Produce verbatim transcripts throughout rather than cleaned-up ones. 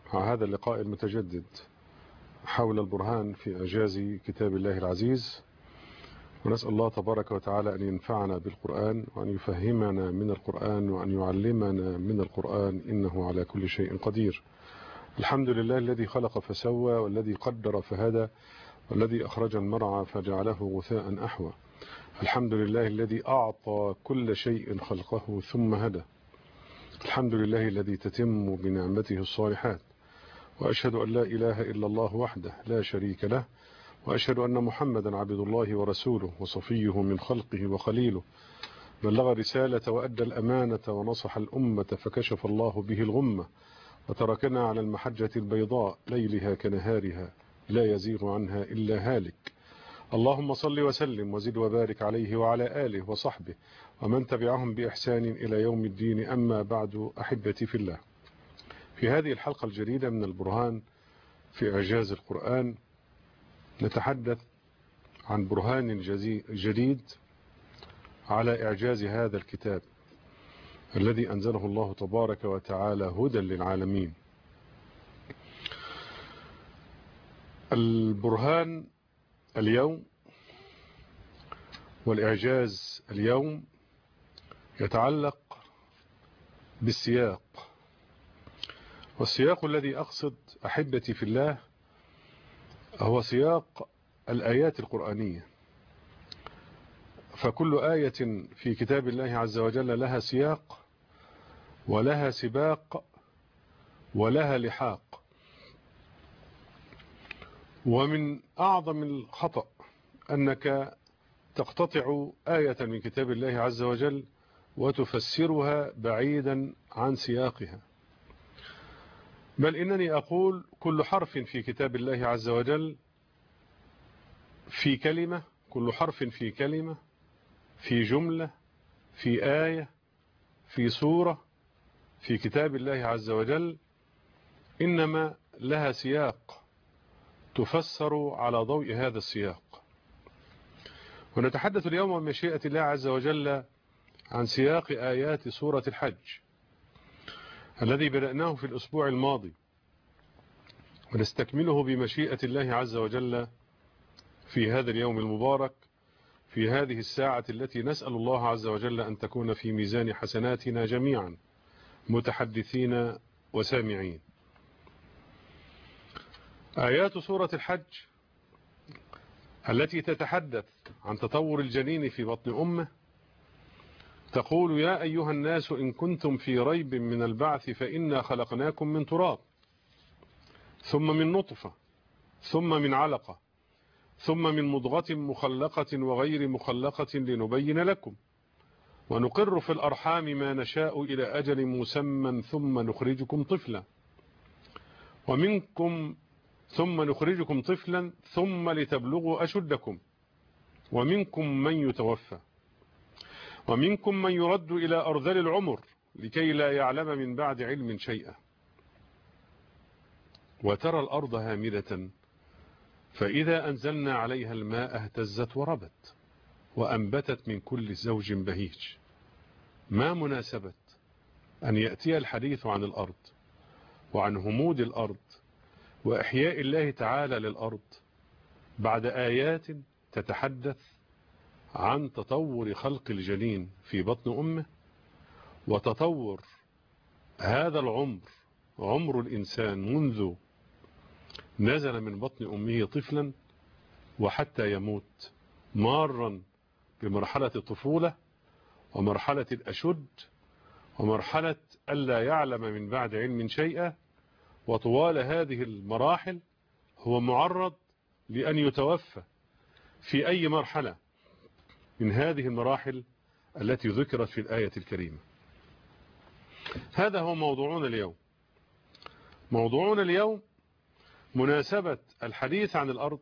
مع هذا اللقاء المتجدد حول البرهان في إعجاز كتاب الله العزيز، ونسأل الله تبارك وتعالى أن ينفعنا بالقرآن وأن يفهمنا من القرآن وأن يعلمنا من القرآن، إنه على كل شيء قدير. الحمد لله الذي خلق فسوى، والذي قدر فهدى، والذي أخرج المرعى فجعله غثاء أحوى. الحمد لله الذي أعطى كل شيء خلقه ثم هدى. الحمد لله الذي تتم بنعمته الصالحات، وأشهد أن لا إله إلا الله وحده لا شريك له، وأشهد أن محمدا عبد الله ورسوله وصفيه من خلقه وخليله، بلغ رسالة وأدى الأمانة ونصح الأمة فكشف الله به الغمة، وتركنا على المحجة البيضاء ليلها كنهارها لا يزيغ عنها إلا هالك. اللهم صل وسلم وزد وبارك عليه وعلى آله وصحبه ومن تبعهم بإحسان إلى يوم الدين. أما بعد، أحبتي في الله، في هذه الحلقة الجديدة من البرهان في إعجاز القرآن نتحدث عن برهان جديد على إعجاز هذا الكتاب الذي أنزله الله تبارك وتعالى هدى للعالمين. البرهان اليوم والإعجاز اليوم يتعلق بالسياق، والسياق الذي أقصد أحبتي في الله هو سياق الآيات القرآنية. فكل آية في كتاب الله عز وجل لها سياق ولها سباق ولها لحاق. ومن أعظم الخطأ أنك تقتطع آية من كتاب الله عز وجل وتفسرها بعيدا عن سياقها، بل إنني أقول كل حرف في كتاب الله عز وجل في كلمة، كل حرف في كلمة، في جملة، في آية، في سورة في كتاب الله عز وجل، إنما لها سياق تفسر على ضوء هذا السياق. ونتحدث اليوم بمشيئة الله عز وجل عن سياق آيات سورة الحج الذي بدأناه في الأسبوع الماضي، ونستكمله بمشيئة الله عز وجل في هذا اليوم المبارك، في هذه الساعة التي نسأل الله عز وجل أن تكون في ميزان حسناتنا جميعا متحدثين وسامعين. آيات سورة الحج التي تتحدث عن تطور الجنين في بطن أمه تقول: يا أيها الناس إن كنتم في ريب من البعث فإنا خلقناكم من تراب ثم من نطفة ثم من علقة ثم من مضغة مخلقة وغير مخلقة لنبين لكم ونقر في الأرحام ما نشاء إلى أجل مسمى ثم نخرجكم طفلا ومنكم ثم نخرجكم طفلا ثم لتبلغوا أشدكم ومنكم من يتوفى ومنكم من يرد إلى أرذل العمر لكي لا يعلم من بعد علم شيئا وترى الأرض هامدة فإذا أنزلنا عليها الماء اهتزت وربت وأنبتت من كل زوج بهيج. ما مناسبة أن يأتي الحديث عن الأرض وعن همود الأرض وإحياء الله تعالى للأرض بعد آيات تتحدث عن تطور خلق الجنين في بطن أمه وتطور هذا العمر، عمر الإنسان منذ نزل من بطن أمه طفلا وحتى يموت، مارا بمرحلة الطفولة ومرحلة الأشد ومرحلة ألا يعلم من بعد علم شيئا. وطوال هذه المراحل هو معرض لأن يتوفى في أي مرحلة من هذه المراحل التي ذكرت في الآية الكريمة. هذا هو موضوعنا اليوم. موضوعنا اليوم مناسبة الحديث عن الأرض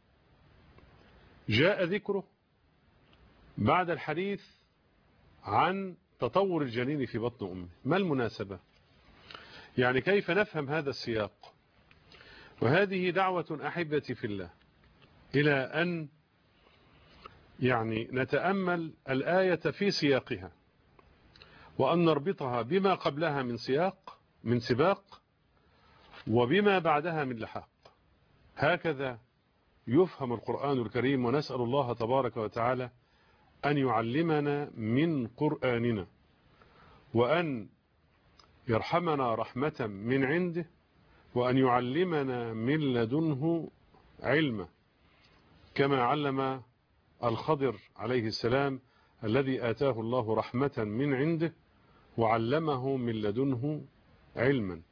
جاء ذكره بعد الحديث عن تطور الجنين في بطن أمه. ما المناسبة؟ يعني كيف نفهم هذا السياق؟ وهذه دعوة أحبتي في الله إلى أن يعني نتأمل الآية في سياقها وأن نربطها بما قبلها من سياق من سباق وبما بعدها من لحاق. هكذا يفهم القرآن الكريم، ونسأل الله تبارك وتعالى أن يعلمنا من قرآننا، وأن يرحمنا رحمة من عنده، وأن يعلمنا من لدنه علما، كما علم الخضر عليه السلام الذي آتاه الله رحمة من عنده وعلمه من لدنه علما.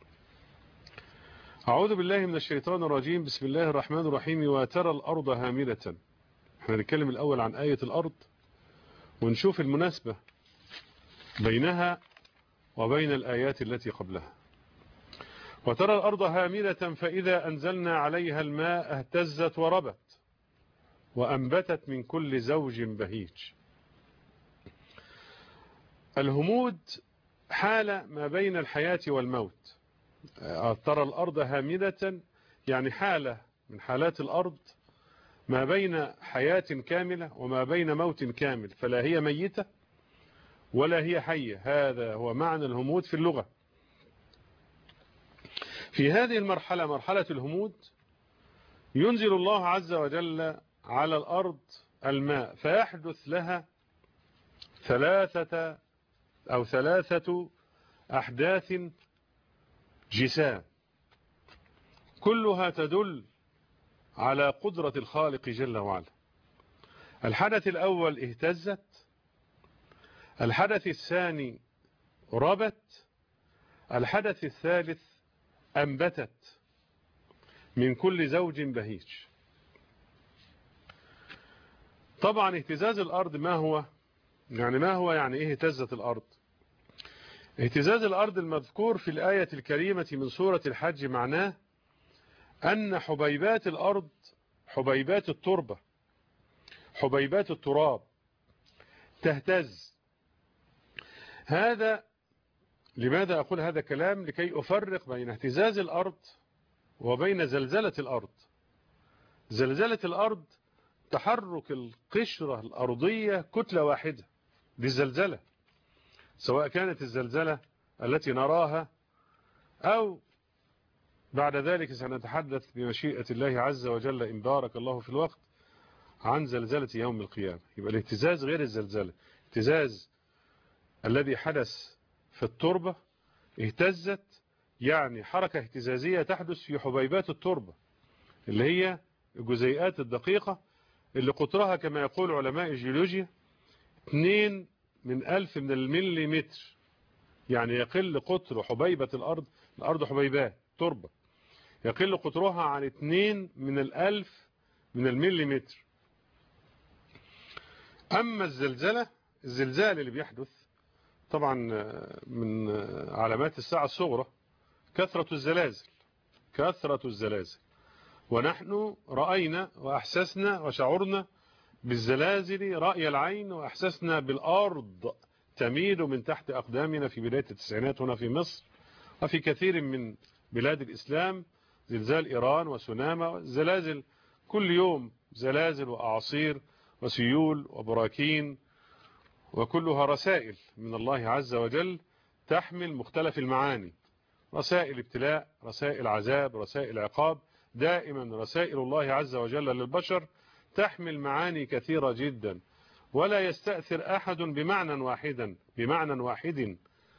أعوذ بالله من الشيطان الرجيم. بسم الله الرحمن الرحيم. وترى الأرض هامدة. احنا نتكلم الأول عن آية الأرض ونشوف المناسبة بينها وبين الآيات التي قبلها. وترى الأرض هامدة فإذا أنزلنا عليها الماء اهتزت وربت وأنبتت من كل زوج بهيج. الهمود حالة ما بين الحياة والموت. ترى الأرض هامدة يعني حالة من حالات الأرض ما بين حياة كاملة وما بين موت كامل، فلا هي ميتة ولا هي حية. هذا هو معنى الهمود في اللغة. في هذه المرحلة، مرحلة الهمود، ينزل الله عز وجل على الأرض الماء فيحدث لها ثلاثة أو ثلاثة أحداث جسام، كلها تدل على قدرة الخالق جل وعلا. الحدث الأول اهتزت، الحدث الثاني ربت، الحدث الثالث أنبتت من كل زوج بهيج. طبعا اهتزاز الأرض ما هو؟ يعني ما هو يعني ايه اهتزت الأرض؟ اهتزاز الأرض المذكور في الآية الكريمة من سورة الحج معناه أن حبيبات الأرض، حبيبات التربة، حبيبات التراب تهتز. هذا لماذا أقول هذا الكلام؟ لكي أفرق بين اهتزاز الأرض وبين زلزلة الأرض. زلزلة الأرض تحرك القشرة الأرضية كتلة واحدة، دي الزلزلة، سواء كانت الزلزلة التي نراها أو بعد ذلك سنتحدث بمشيئة الله عز وجل إن بارك الله في الوقت عن زلزلة يوم القيامة. يبقى الاهتزاز غير الزلزلة. اهتزاز الذي حدث في التربة، اهتزت يعني حركة اهتزازية تحدث في حبيبات التربة اللي هي الجزيئات الدقيقة اللي قطرها كما يقول علماء الجيولوجيا اثنين من ألف من المليمتر. يعني يقل قطر حبيبة الأرض، الأرض حبيبات تربة، يقل قطرها عن اثنين من الألف من المليمتر. أما الزلزلة، الزلزال اللي بيحدث طبعا من علامات الساعة الصغرى كثرة الزلازل، كثرة الزلازل، ونحن رأينا وأحسسنا وشعرنا بالزلازل رأي العين، وأحسسنا بالأرض تميل من تحت أقدامنا في بداية التسعينات هنا في مصر وفي كثير من بلاد الإسلام. زلزال إيران وسوناما، زلازل كل يوم، زلازل وأعاصير وسيول وبراكين، وكلها رسائل من الله عز وجل تحمل مختلف المعاني. رسائل ابتلاء، رسائل عذاب، رسائل عقاب، دائما رسائل الله عز وجل للبشر تحمل معاني كثيرة جدا، ولا يستأثر أحد بمعنى واحدا بمعنى واحد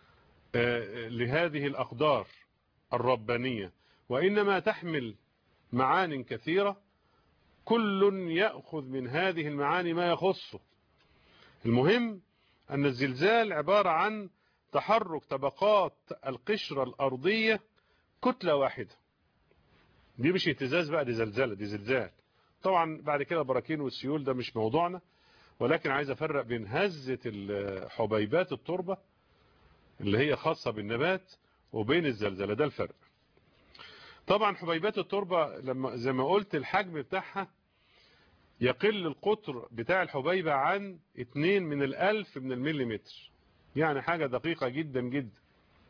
لهذه الأقدار الربانية، وإنما تحمل معان كثيرة، كل يأخذ من هذه المعاني ما يخصه. المهم أن الزلزال عبارة عن تحرك طبقات القشرة الأرضية كتلة واحدة. دي مش اهتزاز بقى، دي زلزال، دي زلزال. طبعا بعد كده براكين والسيول ده مش موضوعنا، ولكن عايز أفرق بين هزة حبيبات التربة اللي هي خاصة بالنبات وبين الزلزلة، ده الفرق. طبعا حبيبات التربة لما زي ما قلت الحجم بتاعها يقل القطر بتاع الحبيبة عن اتنين من الألف من المليمتر، يعني حاجة دقيقة جدا جدا.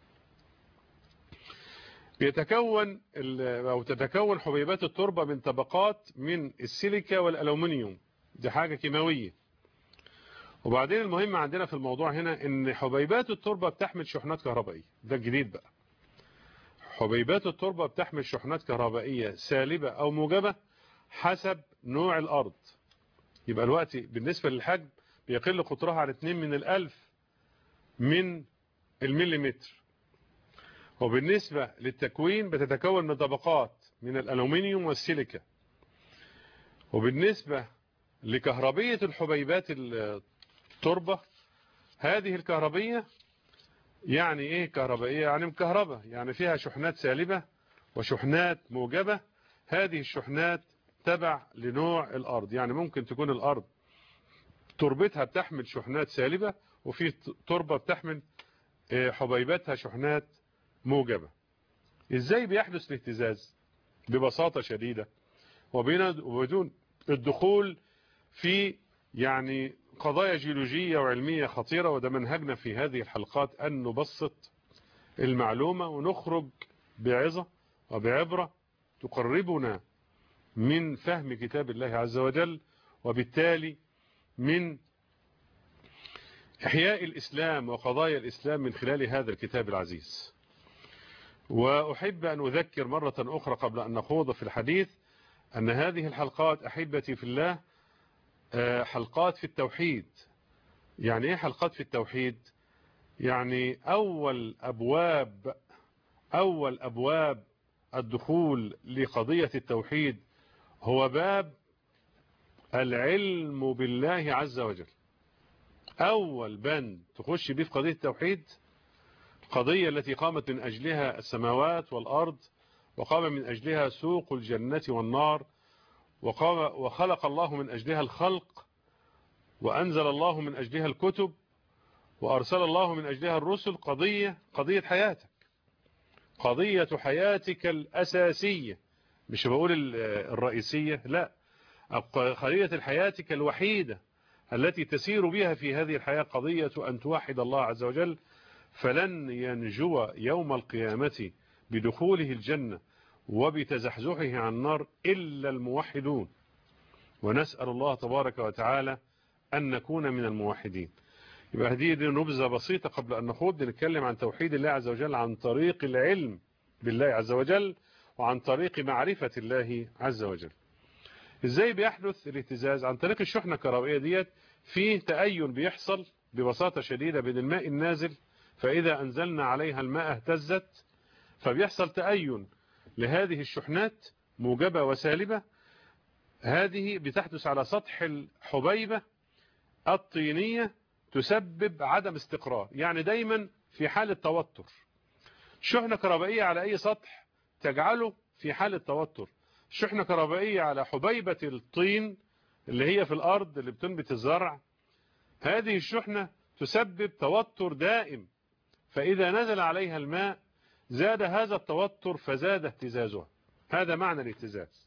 يتكون أو تتكون حبيبات التربة من طبقات من السيليكا والألومنيوم، دي حاجة كيماوية. وبعدين المهم عندنا في الموضوع هنا ان حبيبات التربة بتحمل شحنات كهربائية، ده الجديد بقى. حبيبات التربة بتحمل شحنات كهربائية سالبة أو موجبة حسب نوع الأرض. يبقى الوقت بالنسبة للحجم بيقل قطرها على اتنين من الألف من المليمتر. وبالنسبة للتكوين بتتكون من طبقات من الألومنيوم والسيليكا. وبالنسبة لكهربية الحبيبات التربة، هذه الكهربية يعني ايه كهربائية؟ يعني مكهربة، يعني فيها شحنات سالبة وشحنات موجبة. هذه الشحنات تبع لنوع الأرض، يعني ممكن تكون الأرض تربتها بتحمل شحنات سالبة، وفي تربة بتحمل حبيباتها شحنات موجبة. ازاي بيحدث الاهتزاز؟ ببساطة شديدة وبدون الدخول في يعني قضايا جيولوجية وعلمية خطيرة، وده منهجنا في هذه الحلقات أن نبسط المعلومة ونخرج بعظة وبعبرة تقربنا من فهم كتاب الله عز وجل، وبالتالي من إحياء الإسلام وقضايا الإسلام من خلال هذا الكتاب العزيز. وأحب أن أذكر مرة أخرى قبل أن نخوض في الحديث أن هذه الحلقات أحبتي في الله حلقات في التوحيد. يعني إيه حلقات في التوحيد؟ يعني أول أبواب أول أبواب الدخول لقضية التوحيد هو باب العلم بالله عز وجل. أول بند تخش بيه في قضية التوحيد، القضية التي قامت من أجلها السماوات والأرض، وقام من أجلها سوق الجنة والنار، وقام وخلق الله من أجلها الخلق، وأنزل الله من أجلها الكتب، وأرسل الله من أجلها الرسل. قضية قضية حياتك، قضية حياتك الأساسية، مش بقول الرئيسية، لا، قضية حياتك الوحيدة التي تسير بها في هذه الحياة، قضية أن توحد الله عز وجل. فلن ينجو يوم القيامة بدخوله الجنة وبتزحزحه عن النار إلا الموحدون، ونسأل الله تبارك وتعالى أن نكون من الموحدين. يبقى هذه نبذة بسيطة قبل أن نخوض نتكلم عن توحيد الله عز وجل عن طريق العلم بالله عز وجل وعن طريق معرفة الله عز وجل. ازاي بيحدث الاهتزاز؟ عن طريق الشحنة الكهربائية ديت. في تأين بيحصل ببساطة شديدة بين الماء النازل، فإذا أنزلنا عليها الماء اهتزت، فبيحصل تأين لهذه الشحنات موجبة وسالبة. هذه بتحدث على سطح الحبيبة الطينية، تسبب عدم استقرار، يعني دايما في حالة توتر. شحنة كهربائية على أي سطح تجعله في حالة توتر. شحنة كهربائية على حبيبة الطين اللي هي في الأرض اللي بتنبت الزرع، هذه الشحنة تسبب توتر دائم، فإذا نزل عليها الماء زاد هذا التوتر فزاد اهتزازها. هذا معنى الاهتزاز.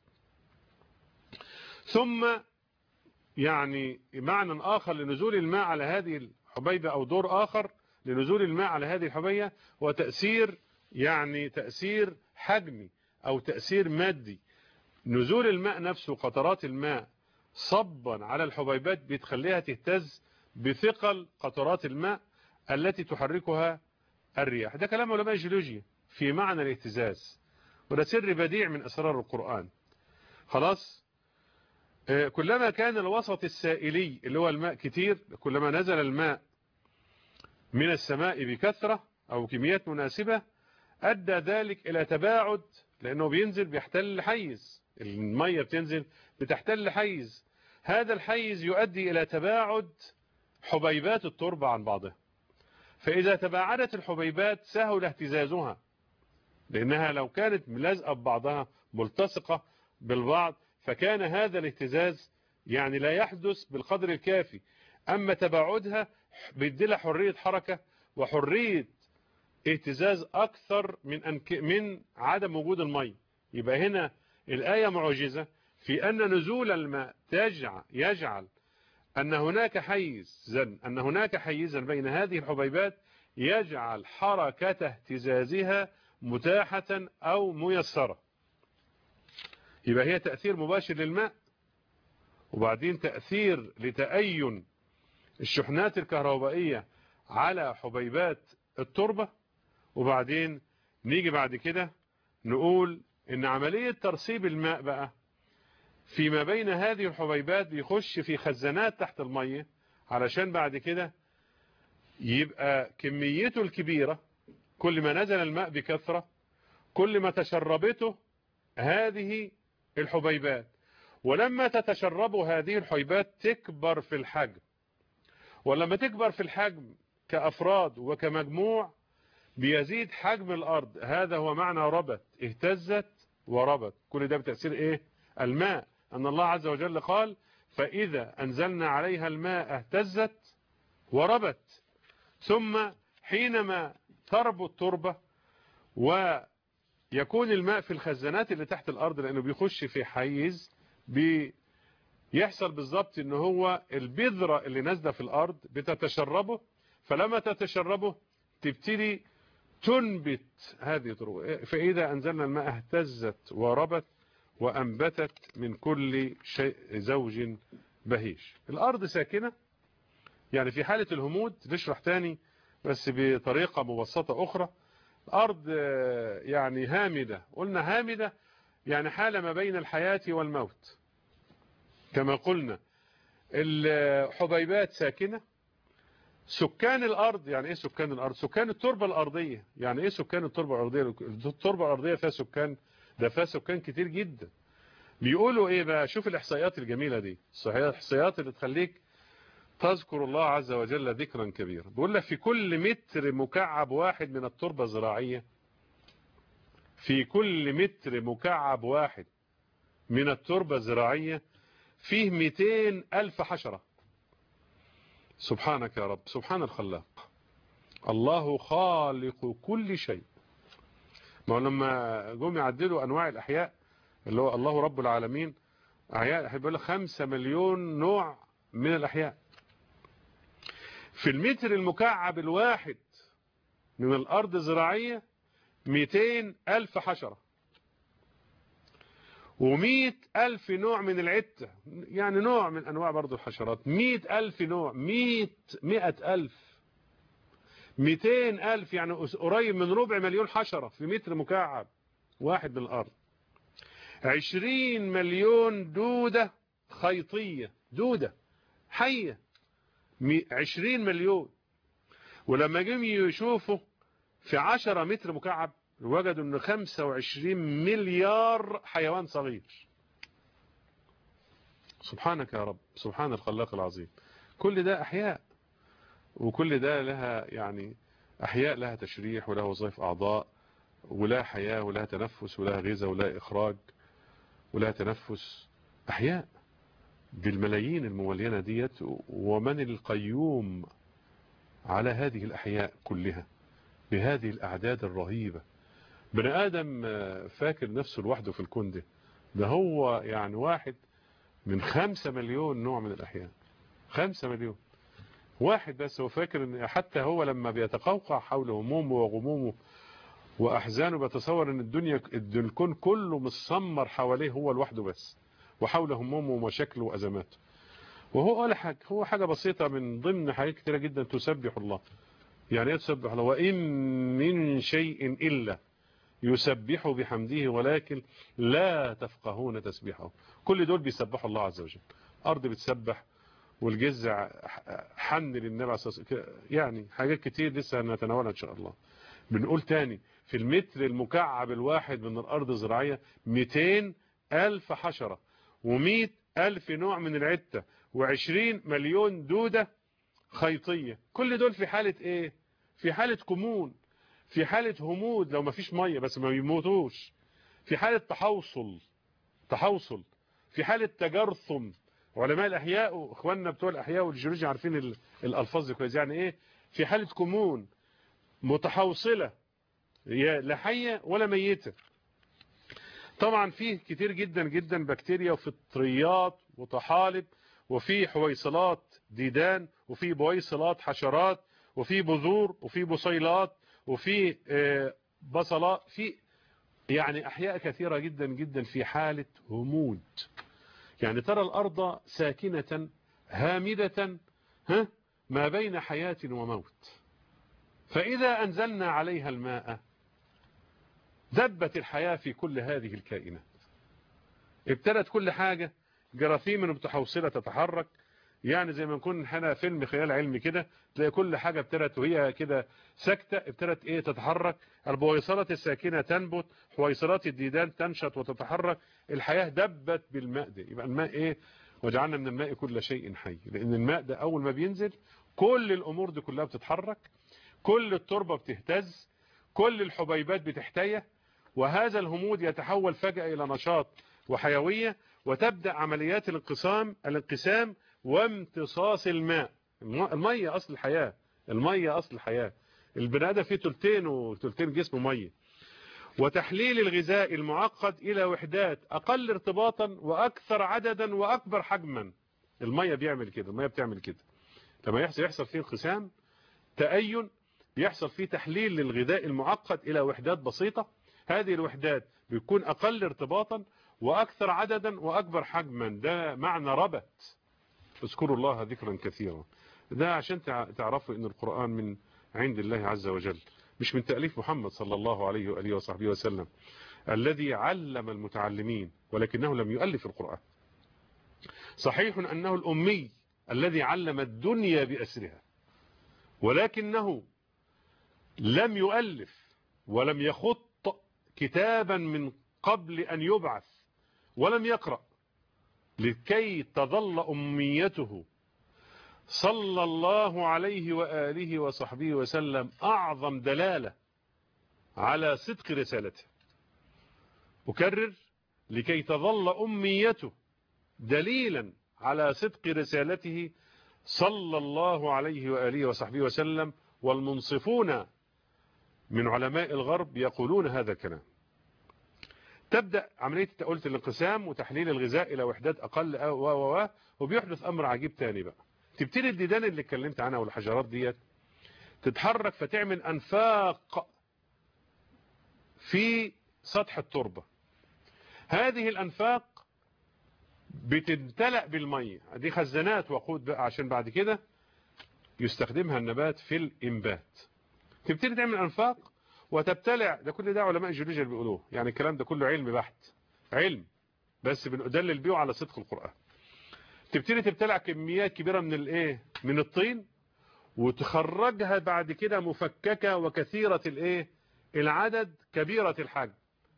ثم يعني معنى آخر لنزول الماء على هذه الحبيبة، أو دور آخر لنزول الماء على هذه الحبيبة، وتأثير يعني تأثير حجمي أو تأثير مادي. نزول الماء نفسه، قطرات الماء صبا على الحبيبات بتخليها تهتز بثقل قطرات الماء التي تحركها الرياح. ده كلام علماء الجيولوجيا في معنى الاهتزاز، وده سر بديع من أسرار القرآن. خلاص، كلما كان الوسط السائلي اللي هو الماء كتير، كلما نزل الماء من السماء بكثرة أو كميات مناسبة، أدى ذلك إلى تباعد، لأنه بينزل بيحتل حيز، المية بتنزل بتحتل حيز، هذا الحيز يؤدي إلى تباعد حبيبات التربة عن بعضها. فإذا تباعدت الحبيبات سهل اهتزازها، لأنها لو كانت ملازقة ببعضها ملتصقة بالبعض فكان هذا الاهتزاز يعني لا يحدث بالقدر الكافي. أما تباعدها بيديلها حرية حركة وحرية اهتزاز أكثر من أنك من عدم وجود الماء. يبقى هنا الآية معجزة في أن نزول الماء يجعل, يجعل أن هناك حيزا أن هناك حيزا بين هذه الحبيبات يجعل حركة اهتزازها متاحة أو ميسرة. يبقى هي تأثير مباشر للماء، وبعدين تأثير لتأين الشحنات الكهربائية على حبيبات التربة، وبعدين نيجي بعد كده نقول ان عملية ترسيب الماء بقى فيما بين هذه الحبيبات بيخش في خزانات تحت المية، علشان بعد كده يبقى كميته الكبيرة. كل ما نزل الماء بكثرة كل ما تشربته هذه الحبيبات، ولما تتشرب هذه الحبيبات تكبر في الحجم، ولما تكبر في الحجم كأفراد وكمجموع بيزيد حجم الأرض. هذا هو معنى ربت، اهتزت وربت. كل ده بتأثير ايه؟ الماء. أن الله عز وجل قال فإذا أنزلنا عليها الماء اهتزت وربت. ثم حينما تربو التربة ويكون الماء في الخزانات اللي تحت الأرض، لأنه بيخش في حيز، بيحصل بالضبط ان هو البذرة اللي نازله في الأرض بتتشربه، فلما تتشربه تبتدي تنبت هذه التربة. فإذا أنزلنا الماء اهتزت وربت وأنبتت من كل شيء زوج بهيج. الأرض ساكنة، يعني في حالة الهمود نشرح تاني بس بطريقة مبسطة أخرى. الأرض يعني هامدة، قلنا هامدة يعني حالة ما بين الحياة والموت كما قلنا. الحبيبات ساكنة. سكان الأرض، يعني إيه سكان الأرض؟ سكان التربة الأرضية. يعني إيه سكان التربة الأرضية؟ التربة الأرضية فيها سكان، ده فيها سكان كتير جدا. بيقولوا إيه بقى؟ شوف الإحصائيات الجميلة دي، الإحصائيات اللي تخليك تذكر الله عز وجل ذكرا كبيرا. بيقول لك في كل متر مكعب واحد من التربة الزراعية، في كل متر مكعب واحد من التربة الزراعية فيه مئتين ألف حشرة. سبحانك يا رب، سبحان الخلاق. الله خالق كل شيء. ما لما جم يعدلوا أنواع الأحياء اللي هو الله رب العالمين، أحياء بيقول لك خمسة مليون نوع من الأحياء. في المتر المكعب الواحد من الأرض الزراعية مئتين ألف حشرة ومئة ألف نوع من العتة، يعني نوع من أنواع برضو الحشرات. مئة ألف نوع، مئة مئة ألف مئتين ألف، يعني قريب من ربع مليون حشرة في متر مكعب واحد من الأرض. عشرين مليون دودة خيطية، دودة حية، عشرين مليون. ولما جم يشوفوا في عشرة متر مكعب وجدوا ان خمسة وعشرين مليار حيوان صغير. سبحانك يا رب، سبحان الخلاق العظيم. كل ده أحياء، وكل ده لها يعني أحياء لها تشريح ولها وظائف أعضاء ولا حياة ولا تنفس ولا غذاء ولا إخراج ولا تنفس. أحياء بالملايين المولينة ديت. ومن القيوم على هذه الأحياء كلها بهذه الأعداد الرهيبة؟ بني آدم فاكر نفسه لوحده في الكون ده، ده هو يعني واحد من خمسة مليون نوع من الأحياء. خمسة مليون واحد بس. هو فاكر ان حتى هو لما بيتقوقع حول همومه وغمومه وأحزانه بيتصور ان الدنيا الكون كله متسمر حواليه هو لوحده بس، وحول همومه ومشاكله وأزماته. وهو قال حاجة، هو حاجة بسيطة من ضمن حاجات كتيرة جدا تسبح الله. يعني ايه تسبح الله؟ وإن من شيء إلا يسبح بحمده ولكن لا تفقهون تسبيحه. كل دول بيسبحوا الله عز وجل. أرض بتسبح، والجزع حن للنبي عليه الصلاة والسلام، يعني حاجات كتير لسه هنتناولها إن شاء الله. بنقول تاني، في المتر المكعب الواحد من الأرض الزراعية مئتين ألف حشرة ومئة ألف نوع من العتة وعشرين مليون دودة خيطية. كل دول في حالة ايه؟ في حالة كمون، في حالة همود لو ما فيش مية بس ما بيموتوش، في حالة تحوصل تحوصل في حالة تجرثم. علماء الأحياء واخواننا بتوع الأحياء والجيولوجيا عارفين الألفاظ دي كويس. يعني ايه؟ في حالة كمون متحوصلة، لا حية ولا ميتة. طبعا فيه كتير جدا جدا بكتيريا وفطريات وطحالب، وفي حويصلات ديدان، وفي بويصلات حشرات، وفي بذور، وفي بصيلات، وفي بصلات، في يعني أحياء كثيرة جدا جدا في حالة همود. يعني ترى الأرض ساكنة هامدة، ها ما بين حياة وموت. فإذا أنزلنا عليها الماء دبت الحياة في كل هذه الكائنات. ابتدت كل حاجة جراثيم متحوصلة تتحرك، يعني زي ما نكون هنا فيلم خيال علمي كده، تلاقي كل حاجة ابتدت وهي كده ساكتة ابتدت ايه تتحرك. البويصلات الساكنة تنبت، حويصلات الديدان تنشط وتتحرك. الحياة دبت بالماء ده. يبقى الماء ايه؟ وجعلنا من الماء كل شيء حي. لان الماء ده اول ما بينزل كل الامور دي كلها بتتحرك، كل التربة بتهتز، كل الحبيبات بتحتيه، وهذا الهمود يتحول فجأة الى نشاط وحيوية، وتبدأ عمليات الانقسام الانقسام وامتصاص الماء. المية أصل الحياة، المية أصل الحياة. البني آدم فيه تلتين وتلتين جسمه مية. وتحليل الغذاء المعقد إلى وحدات أقل ارتباطا وأكثر عددا وأكبر حجما. المية بيعمل كده، المية بتعمل كده. لما يحصل يحصل فيه انقسام تأين، بيحصل فيه تحليل للغذاء المعقد إلى وحدات بسيطة. هذه الوحدات بيكون أقل ارتباطا وأكثر عددا وأكبر حجما. ده معنى ربت. اذكروا الله ذكرا كثيرا. ده عشان تعرفوا ان القرآن من عند الله عز وجل، مش من تأليف محمد صلى الله عليه وآله وصحبه وسلم الذي علم المتعلمين، ولكنه لم يؤلف القرآن. صحيح أنه الأمي الذي علم الدنيا بأسرها، ولكنه لم يؤلف ولم يخط كتابا من قبل أن يبعث، ولم يقرأ، لكي تظل أميته صلى الله عليه وآله وصحبه وسلم أعظم دلالة على صدق رسالته. أكرر: لكي تظل أميته دليلا على صدق رسالته صلى الله عليه وآله وصحبه وسلم. والمنصفون من علماء الغرب يقولون هذا الكلام. تبدأ عملية قلت الانقسام وتحليل الغذاء إلى وحدات أقل و و وبيحدث أمر عجيب تاني بقى. تبتدي الديدان اللي اتكلمت عنها والحجرات ديت تتحرك فتعمل أنفاق في سطح التربة. هذه الأنفاق بتمتلأ بالمية، دي خزانات وقود بقى عشان بعد كده يستخدمها النبات في الإنبات. تبتدي تعمل أنفاق وتبتلع. ده كل ده علماء الجيولوجيا بيقولوه، يعني الكلام ده كله علم بحت، علم بس بندلل بيه على صدق القرآن. تبتدي تبتلع كميات كبيرة من الايه من الطين، وتخرجها بعد كده مفككة وكثيرة الايه العدد كبيرة الحجم،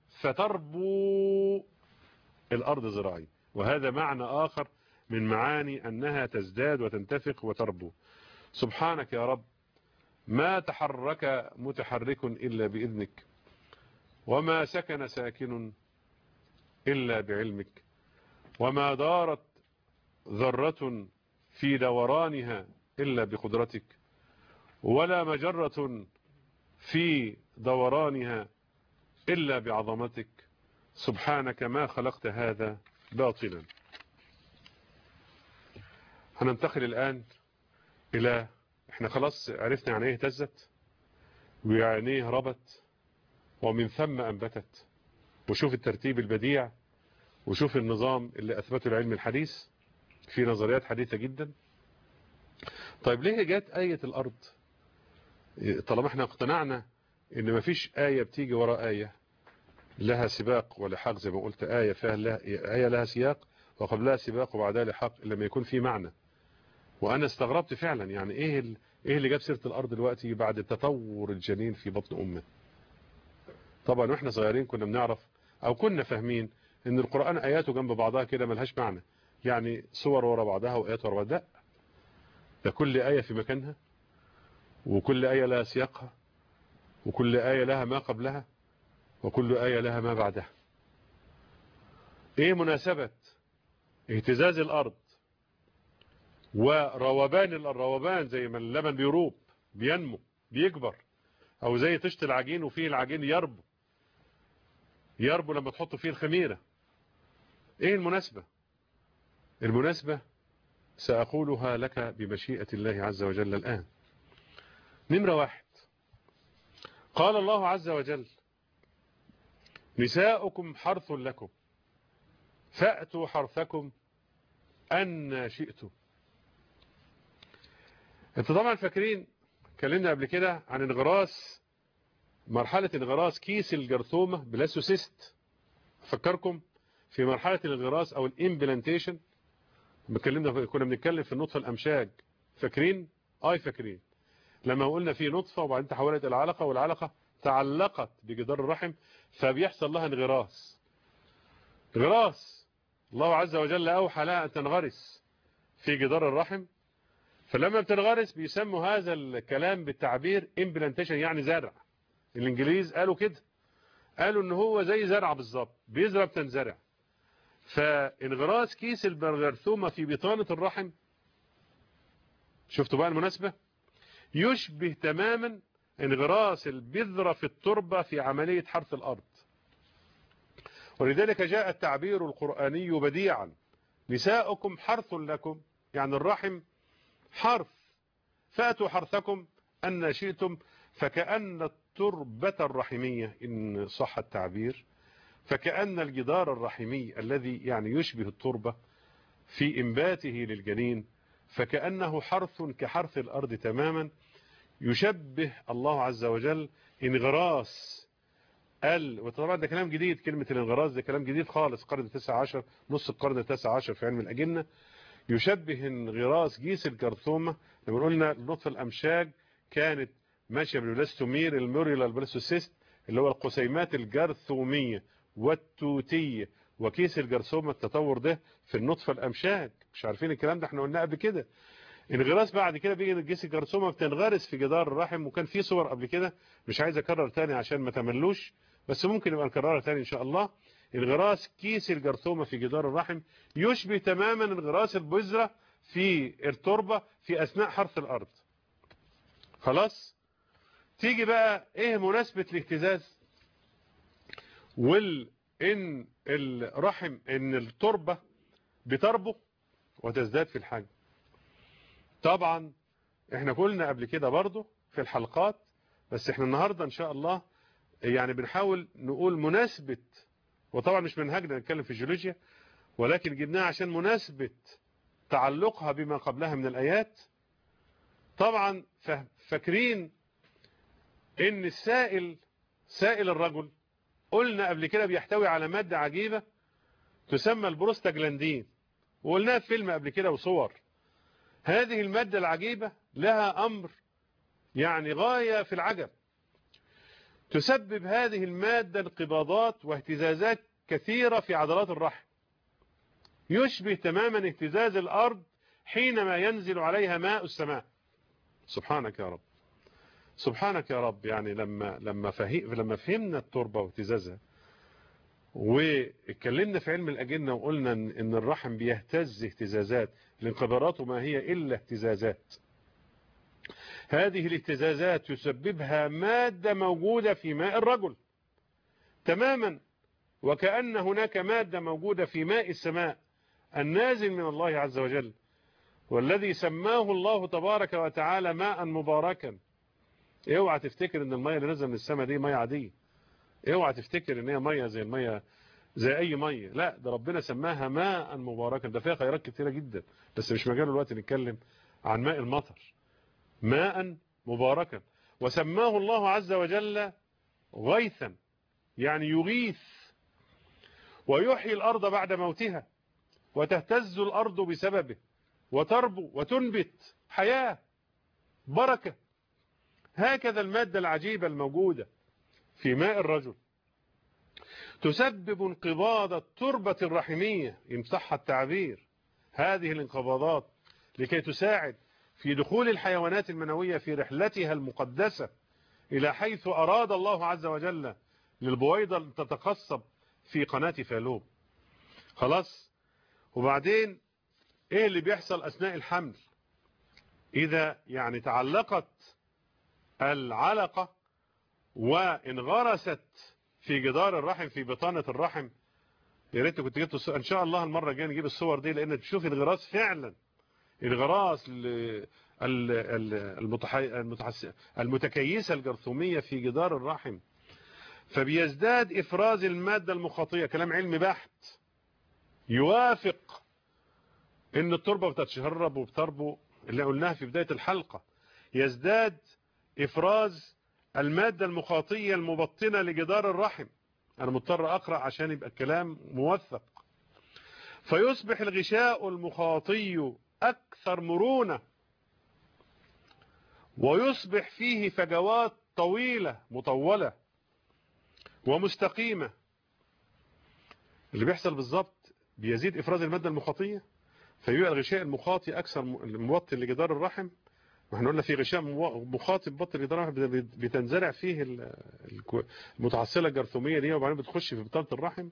فتربو الأرض زراعي. وهذا معنى آخر من معاني أنها تزداد وتنتفق وتربو. سبحانك يا رب، ما تحرك متحرك إلا بإذنك، وما سكن ساكن إلا بعلمك، وما دارت ذرة في دورانها إلا بقدرتك، ولا مجرة في دورانها إلا بعظمتك. سبحانك ما خلقت هذا باطلا. هننتقل الآن إلى احنا خلاص عرفنا يعني ايه اهتزت ويعني ايه ربت ومن ثم أنبتت، وشوف الترتيب البديع، وشوف النظام اللي أثبته العلم الحديث في نظريات حديثة جدا. طيب ليه جات آية الأرض؟ طالما احنا اقتنعنا ان مفيش آية بتيجي وراء آية لها سباق ولحاق، زي ما قلت آية فيها لها آية لها سياق وقبلها سباق وبعدها لحاق لما يكون في معنى. وأنا استغربت فعلا، يعني ايه ال... ايه اللي جاب سيرة الأرض دلوقتي بعد تطور الجنين في بطن أمه؟ طبعا واحنا صغيرين كنا بنعرف او كنا فاهمين ان القرآن آياته جنب بعضها كده ملهاش معنى، يعني صور ورا بعضها وآيات ورا بعضها. ده كل آية في مكانها، وكل آية لها سياقها، وكل آية لها ما قبلها، وكل آية لها ما بعدها. ايه مناسبة اهتزاز الأرض وروبان الروبان زي ما اللبن بيروب بينمو بيكبر، او زي طشت العجين وفيه العجين يربو يربو لما تحط فيه الخميرة؟ ايه المناسبة؟ المناسبة سأقولها لك بمشيئة الله عز وجل الآن. نمرة واحد، قال الله عز وجل: نساؤكم حرث لكم فأتوا حرثكم أن شئتم. انتوا طبعا فاكرين اتكلمنا قبل كده عن انغراس مرحلة انغراس كيس الجرثومة بلاسوسيست. أفكركم في مرحلة الانغراس أو الامبلانتيشن، كنا بنتكلم في النطفة الأمشاج، فاكرين؟ آي فاكرين لما قلنا في نطفة وبعدين تحولت إلى علقة، والعلقة تعلقت بجدار الرحم فبيحصل لها انغراس. انغراس الله عز وجل أوحى لها أن تنغرس في جدار الرحم، فلما بتنغرس بيسموا هذا الكلام بالتعبير implantation، يعني زرع. الإنجليز قالوا كده، قالوا إن هو زي زرع بالظبط، بيزرع بتنزرع. فانغراس كيس الجرثومة في بطانة الرحم، شفتوا بقى المناسبة، يشبه تماما انغراس البذرة في التربة في عملية حرث الأرض. ولذلك جاء التعبير القرآني بديعا: نساؤكم حرث لكم، يعني الرحم حرث، فأتوا حرثكم أن شئتم. فكأن التربة الرحمية إن صح التعبير، فكأن الجدار الرحمي الذي يعني يشبه التربة في إنباته للجنين، فكأنه حرث كحرث الأرض تماما، يشبه الله عز وجل انغراس ال وطبعا ده كلام جديد، كلمة الانغراس ده كلام جديد خالص، القرن التاسع عشر، نص القرن التاسع عشر في علم الأجنة. يشبه انغراس جيس الجرثومة. لما قلنا النطفة الأمشاج كانت ماشية بالبلاستومير الموريلا البلاستوسيست اللي هو القسيمات الجرثومية والتوتية، وكيس الجرثومة التطور ده في النطفة الأمشاج. مش عارفين الكلام ده، احنا قلنا قبل كده. انغراس بعد كده بيجي جيس الجرثومة بتنغرس في جدار الرحم، وكان في صور قبل كده مش عايز اكرر تاني عشان ما تملوش، بس ممكن نبقى نكررها تاني ان شاء الله. انغراس كيس الجرثومة في جدار الرحم يشبه تماما انغراس البذرة في التربة في اثناء حرث الارض. خلاص، تيجي بقى ايه مناسبة الاهتزاز وال ان الرحم ان التربة بتربو وتزداد في الحجم. طبعا احنا قلنا قبل كده برضو في الحلقات، بس احنا النهاردة ان شاء الله يعني بنحاول نقول مناسبة، وطبعا مش منهجنا نتكلم في الجيولوجيا، ولكن جبناها عشان مناسبة تعلقها بما قبلها من الآيات. طبعا فاكرين ان السائل، سائل الرجل، قلنا قبل كده بيحتوي على مادة عجيبة تسمى البروستاجلاندين، وقلناها في فيلم قبل كده وصور. هذه المادة العجيبة لها أمر يعني غاية في العجب. تسبب هذه المادة انقباضات واهتزازات كثيرة في عضلات الرحم، يشبه تماما اهتزاز الأرض حينما ينزل عليها ماء السماء. سبحانك يا رب، سبحانك يا رب. يعني لما لما فهم لما فهمنا التربة واهتزازها، واتكلمنا في علم الأجنة وقلنا ان الرحم بيهتز اهتزازات، الانقباضات ما هي إلا اهتزازات. هذه الاهتزازات يسببها مادة موجودة في ماء الرجل تماما، وكأن هناك مادة موجودة في ماء السماء النازل من الله عز وجل، والذي سماه الله تبارك وتعالى ماء مباركا. اوعى تفتكر ان المية اللي نزل من السماء دي مية عادية، اوعى تفتكر ان هي مية زي المية زي اي مية، لا، ده ربنا سماها ماء مباركا، ده فيها خيرات كتيرة جدا، بس مش مجال الوقت نتكلم عن ماء المطر. ماء مباركا، وسماه الله عز وجل غيثا، يعني يغيث ويحيي الأرض بعد موتها، وتهتز الأرض بسببه وتربو وتنبت حياة بركة. هكذا المادة العجيبة الموجودة في ماء الرجل تسبب انقباض التربة الرحمية إن صح التعبير. هذه الانقباضات لكي تساعد في دخول الحيوانات المنوية في رحلتها المقدسة إلى حيث أراد الله عز وجل للبويضة أن تتقصب في قناة فالوب. خلاص، وبعدين إيه اللي بيحصل أثناء الحمل؟ إذا يعني تعلقت العلقة وانغرست في جدار الرحم في بطانة الرحم، يا ريت كنت جبت الصور. ان شاء الله المره الجايه نجيب الصور دي، لان تشوف الغراس فعلا، الغراس المتكيسه الجرثوميه في جدار الرحم، فبيزداد افراز الماده المخاطيه. كلام علمي بحت يوافق ان التربه بتتشرب وبتربو اللي قلناها في بدايه الحلقه. يزداد افراز المادة المخاطية المبطنة لجدار الرحم. أنا مضطر أقرأ عشان يبقى الكلام موثق. فيصبح الغشاء المخاطي أكثر مرونة، ويصبح فيه فجوات طويلة مطولة ومستقيمة. اللي بيحصل بالظبط بيزيد إفراز المادة المخاطية، فيبقى الغشاء المخاطي أكثر مبطن لجدار الرحم. واحنا قلنا في غشاء مخاطي مبطن لجدار الرحم بتنزرع فيه المتعصلة الجرثومية دي، وبعدين بتخش في بطانة الرحم،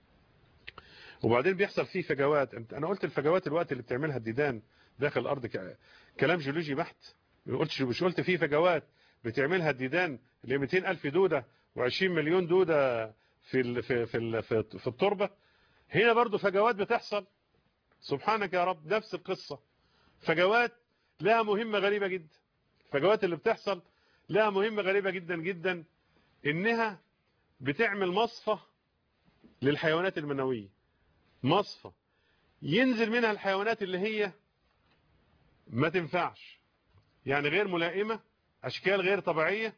وبعدين بيحصل فيه فجوات. انا قلت الفجوات الوقت اللي بتعملها الديدان داخل الارض كلام جيولوجي بحت. قلت مش قلت فيه فجوات بتعملها الديدان اللي مئتين ألف دودة وعشرين مليون دودة في ال في في ال في, في التربة. هنا برضو فجوات بتحصل. سبحانك يا رب، نفس القصة. فجوات لها مهمة غريبة جدا. الفجوات اللي بتحصل لها مهمة غريبة جدا جدا، انها بتعمل مصفى للحيوانات المنوية، مصفى ينزل منها الحيوانات اللي هي ما تنفعش، يعني غير ملائمة، أشكال غير طبيعية،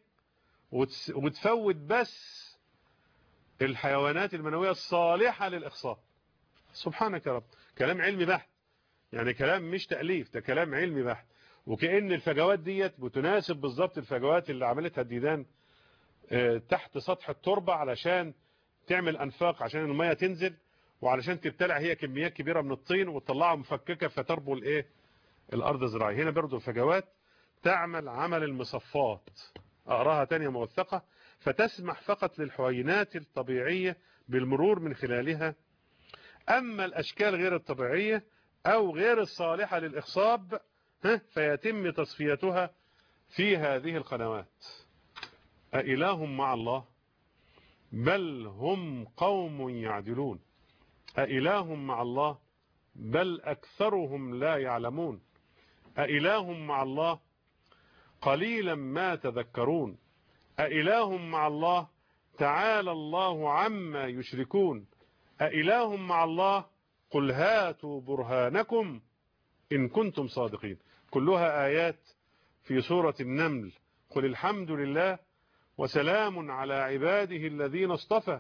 وتفوت بس الحيوانات المنوية الصالحة للإخصاب. سبحانك يا رب، كلام علمي بحت، يعني كلام مش تأليف، ده كلام علمي بحت. وكأن الفجوات ديت بتناسب بالظبط الفجوات اللي عملتها الديدان تحت سطح التربة علشان تعمل أنفاق، عشان المية تنزل، وعلشان تبتلع هي كميات كبيرة من الطين وتطلعها مفككة فتربو الايه الارض الزراعية. هنا برضو الفجوات تعمل عمل المصفات، اقراها تانية موثقة، فتسمح فقط للحوينات الطبيعية بالمرور من خلالها. اما الاشكال غير الطبيعية او غير الصالحة للاخصاب فيتم تصفيتها في هذه القنوات. أإله مع الله؟ بل هم قوم يعدلون. أإله مع الله؟ بل أكثرهم لا يعلمون. أإله مع الله؟ قليلا ما تذكرون. أإله مع الله؟ تعالى الله عما يشركون. أإله مع الله؟ قل هاتوا برهانكم إن كنتم صادقين. كلها آيات في سورة النمل. قل الحمد لله وسلام على عباده الذين اصطفى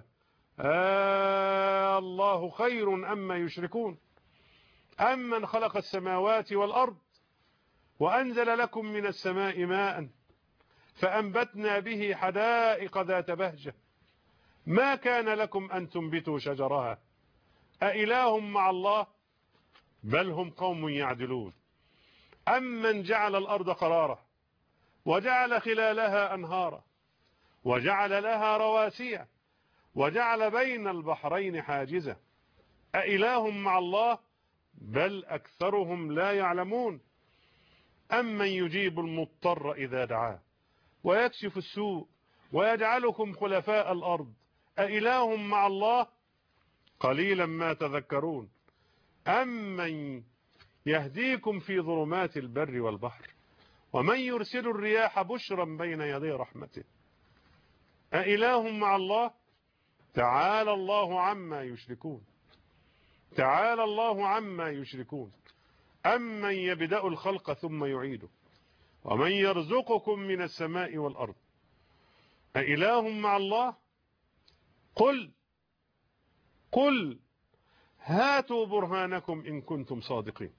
آه الله خير أما يشركون. أمن خلق السماوات والأرض وأنزل لكم من السماء ماء فأنبتنا به حدائق ذات بهجة ما كان لكم أن تنبتوا شجرها أإله مع الله؟ بل هم قوم يعدلون. أمن جعل الأرض قرارا وجعل خلالها أنهارا وجعل لها رواسي وجعل بين البحرين حاجزا أإله مع الله؟ بل أكثرهم لا يعلمون. أمن يجيب المضطر إذا دعاه ويكشف السوء ويجعلكم خلفاء الأرض أإله مع الله؟ قليلا ما تذكرون. أمن يهديكم في ظلمات البر والبحر ومن يرسل الرياح بشرا بين يدي رحمته أإله مع الله؟ تعالى الله عما يشركون. تعالى الله عما يشركون. أمن يبدأ الخلق ثم يعيده ومن يرزقكم من السماء والأرض أإله مع الله؟ قل قل هاتوا برهانكم إن كنتم صادقين.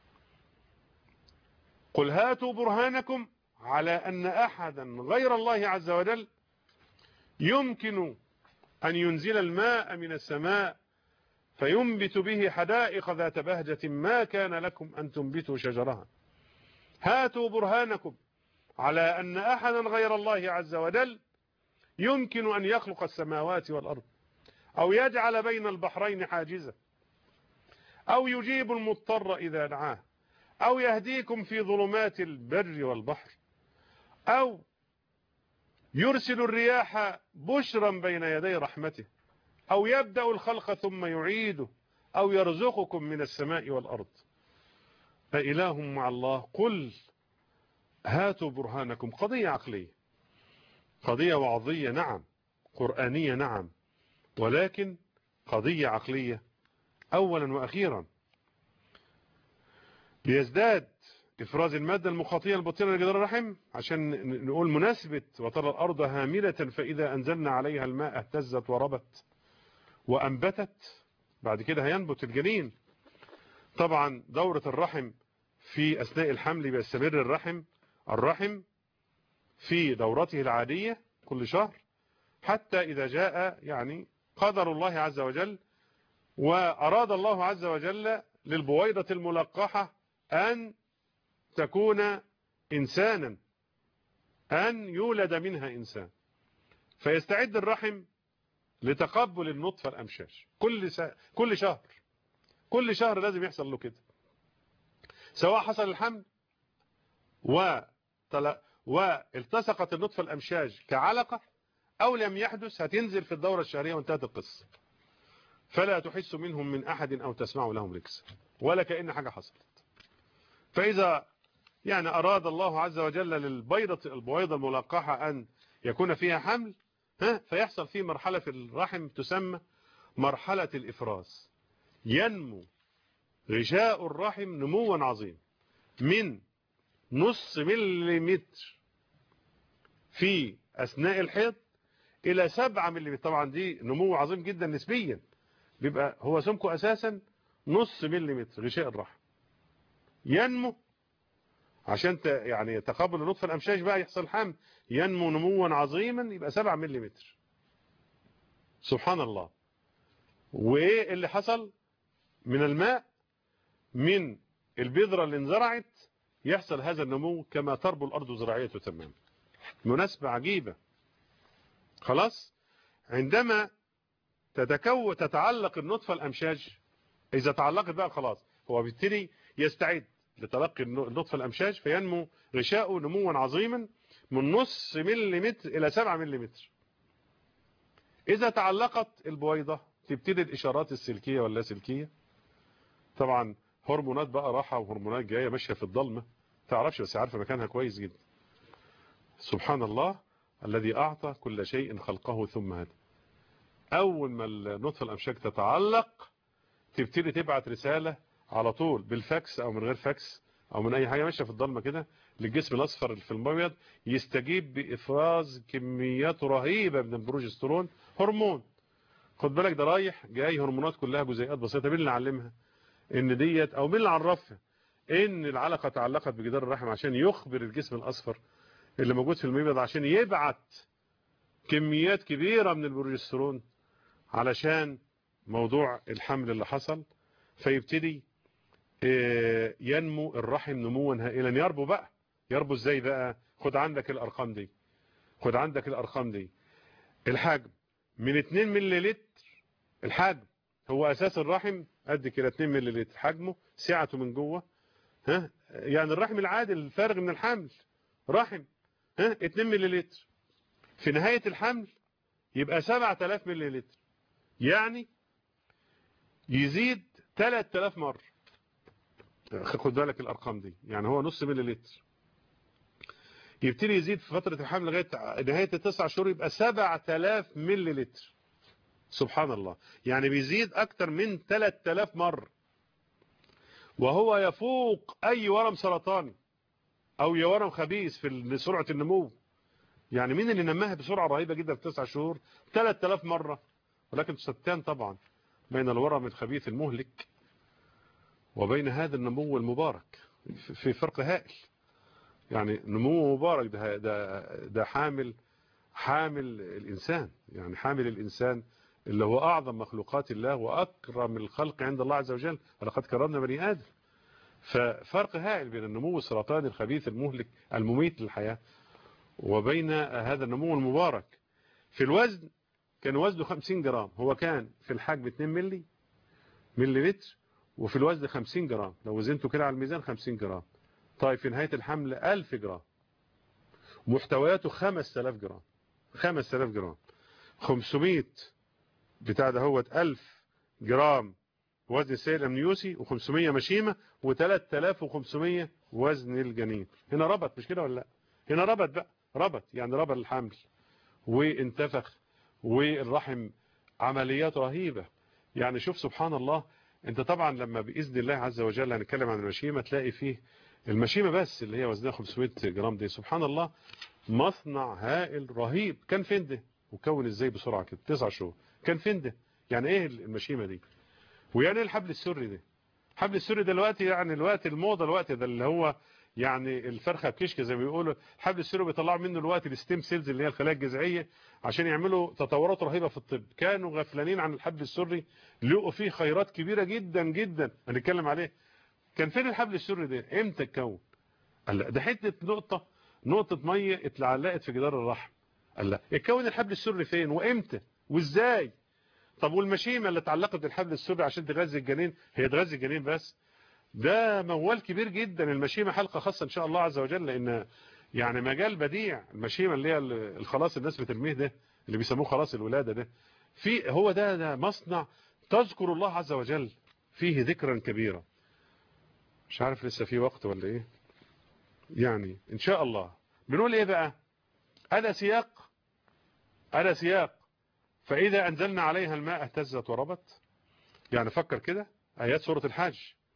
قل هاتوا برهانكم على أن أحدا غير الله عز وجل يمكن أن ينزل الماء من السماء فينبت به حدائق ذات بهجة ما كان لكم أن تنبتوا شجرها. هاتوا برهانكم على أن أحدا غير الله عز وجل يمكن أن يخلق السماوات والأرض أو يجعل بين البحرين حاجزا أو يجيب المضطر إذا دعاه أو يهديكم في ظلمات البر والبحر أو يرسل الرياح بشرا بين يدي رحمته أو يبدأ الخلق ثم يعيده أو يرزقكم من السماء والأرض أإله مع الله؟ قل هاتوا برهانكم. قضية عقلية، قضية وعظية نعم، قرآنية نعم، ولكن قضية عقلية أولا وأخيرا. ليزداد إفراز المادة المخاطية البطينة لجدار الرحم عشان نقول مناسبة وترى الأرض هاملة فإذا أنزلنا عليها الماء اهتزت وربت وأنبتت. بعد كده هينبت الجنين. طبعا دورة الرحم في أثناء الحمل بيستمر الرحم الرحم في دورته العادية كل شهر حتى إذا جاء يعني قدر الله عز وجل وأراد الله عز وجل للبويضة الملقحة أن تكون إنسانا، أن يولد منها إنسان، فيستعد الرحم لتقبل النطفة الأمشاج كل سا... كل شهر كل شهر لازم يحصل له كده، سواء حصل الحمل وتل... والتصقت النطفة الأمشاج كعلقة أو لم يحدث، هتنزل في الدورة الشهرية وانتهت القصة، فلا تحس منهم من أحد أو تسمع لهم ركسا ولا كأن حاجة حصلت. فإذا يعني أراد الله عز وجل للبيضة البويضة الملقحة أن يكون فيها حمل، ها فيحصل فيه مرحلة في الرحم تسمى مرحلة الإفراز. ينمو غشاء الرحم نموا عظيم من نص مليمتر في أثناء الحيض إلى سبعة مليمتر. طبعا دي نمو عظيم جدا نسبيا، بيبقى هو سمكه أساسا نص مليمتر غشاء الرحم، ينمو عشان يعني تقابل النطفة الأمشاج بقى يحصل حمل، ينمو نموا عظيما يبقى سبعة مليمتر. سبحان الله. وإيه اللي حصل من الماء من البذرة اللي انزرعت يحصل هذا النمو كما تربو الأرض زراعية تماما. مناسبة عجيبة. خلاص عندما تتكون تتعلق النطفة الأمشاج، إذا تعلقت بقى خلاص هو بالتالي يستعد لتلقي النطفة الأمشاج فينمو غشاؤه نموا عظيما من نص مليمتر إلى سبعة مليمتر. إذا تعلقت البويضة تبتدي الإشارات السلكية ولا سلكية. طبعا هرمونات بقى راحة وهرمونات جاية ماشية في الضلمة تعرفش بس عارفة مكانها كويس جدا. سبحان الله الذي أعطى كل شيء خلقه ثم هدى. أول ما النطفة الأمشاج تتعلق تبتدي تبعت رسالة على طول بالفاكس أو من غير فاكس أو من أي حاجة ماشية في الضلمة كده للجسم الأصفر في المبيض، يستجيب بإفراز كميات رهيبة من البروجسترون هرمون. خد بالك ده رايح جاي هرمونات كلها جزيئات بسيطة. مين اللي علمها إن ديت أو مين اللي عرفها إن العلقة تعلقت بجدار الرحم عشان يخبر الجسم الأصفر اللي موجود في المبيض عشان يبعت كميات كبيرة من البروجسترون علشان موضوع الحمل اللي حصل، فيبتدي ينمو الرحم نموا هائلا. يربو بقى يربو ازاي بقى؟ خد عندك الارقام دي خد عندك الارقام دي الحجم من اتنين مليلتر. الحجم هو اساس الرحم قد كده اتنين مليلتر حجمه، سعته من جوه ها يعني الرحم العادي الفارغ من الحمل رحم ها اتنين مليلتر. في نهاية الحمل يبقى سبعة آلاف مليلتر، يعني يزيد ثلاثة آلاف مرة. خد بالك الارقام دي يعني هو نص مليلتر يبتدي يزيد في فترة الحمل لغاية نهاية التسع شهور يبقى سبعة آلاف مليلتر. سبحان الله يعني بيزيد اكتر من ثلاثة آلاف مرة، وهو يفوق اي ورم سرطاني او ورم خبيث في سرعة النمو. يعني مين اللي نماها بسرعة رهيبة جدا في تسع شهور؟ ثلاثة آلاف مرة. ولكن تستان طبعا بين الورم الخبيث المهلك وبين هذا النمو المبارك في فرق هائل. يعني نمو مبارك ده ده ده حامل حامل الإنسان، يعني حامل الإنسان اللي هو أعظم مخلوقات الله وأكرم الخلق عند الله عز وجل، ولقد كرمنا بني آدم. ففرق هائل بين النمو السرطاني الخبيث المهلك المميت للحياة وبين هذا النمو المبارك. في الوزن كان وزنه خمسين جرام، هو كان في الحجم اتنين ملي مليلتر وفي الوزن خمسين جرام، لو وزنته كده على الميزان خمسين جرام. طيب في نهاية الحمل ألف جرام، محتوياته خمسة آلاف جرام خمسة آلاف جرام خمسمية بتاع ده هو ألف جرام وزن السيد الأمنيوسي وخمسمية مشيمة وثلاثة آلاف وخمسمية وزن الجنين. هنا ربط مش كده ولا لا؟ هنا ربط بقى ربط يعني ربط الحمل وانتفخ والرحم عمليات رهيبة. يعني شوف سبحان الله، انت طبعا لما بإذن الله عز وجل هنتكلم عن المشيمة تلاقي فيه المشيمة بس اللي هي وزنها خمسمائة جرام دي سبحان الله مصنع هائل رهيب. كان فين ده وكون ازاي بسرعة كده تسع شهور؟ كان فين ده؟ يعني ايه المشيمة دي؟ ويعني ايه الحبل السري ده؟ الحبل السري دلوقتي يعني الوقت الموضة الوقت ده اللي هو يعني الفرخة بكشك زي ما بيقولوا. الحبل السري بيطلعوا منه الوقت الستيم سيلز اللي هي الخلايا الجذعية عشان يعملوا تطورات رهيبة في الطب. كانوا غفلانين عن الحبل السري، لقوا فيه خيرات كبيرة جدا جدا هنتكلم عليه. كان فين الحبل السري ده؟ امتى اتكون؟ قال لا ده حته نقطه نقطه ميه اتعلقت في جدار الرحم. قال لا اتكون الحبل السري فين وامتى وازاي؟ طب والمشيمه اللي اتعلقت بالحبل السري عشان تغذي الجنين، هي تغذي الجنين بس؟ ده موال كبير جدا. المشيمه حلقه خاصه ان شاء الله عز وجل، لان يعني مجال بديع. المشيمه اللي هي الخلاص الناس بترميه ده اللي بيسموه خلاص الولاده ده، في هو ده ده مصنع تذكر الله عز وجل فيه ذكرا كبيرا. مش عارف لسه في وقت ولا ايه يعني. ان شاء الله بنقول ايه بقى؟ هذا سياق هذا سياق فاذا انزلنا عليها الماء اهتزت وربت. يعني فكر كده ايات سورة الحج،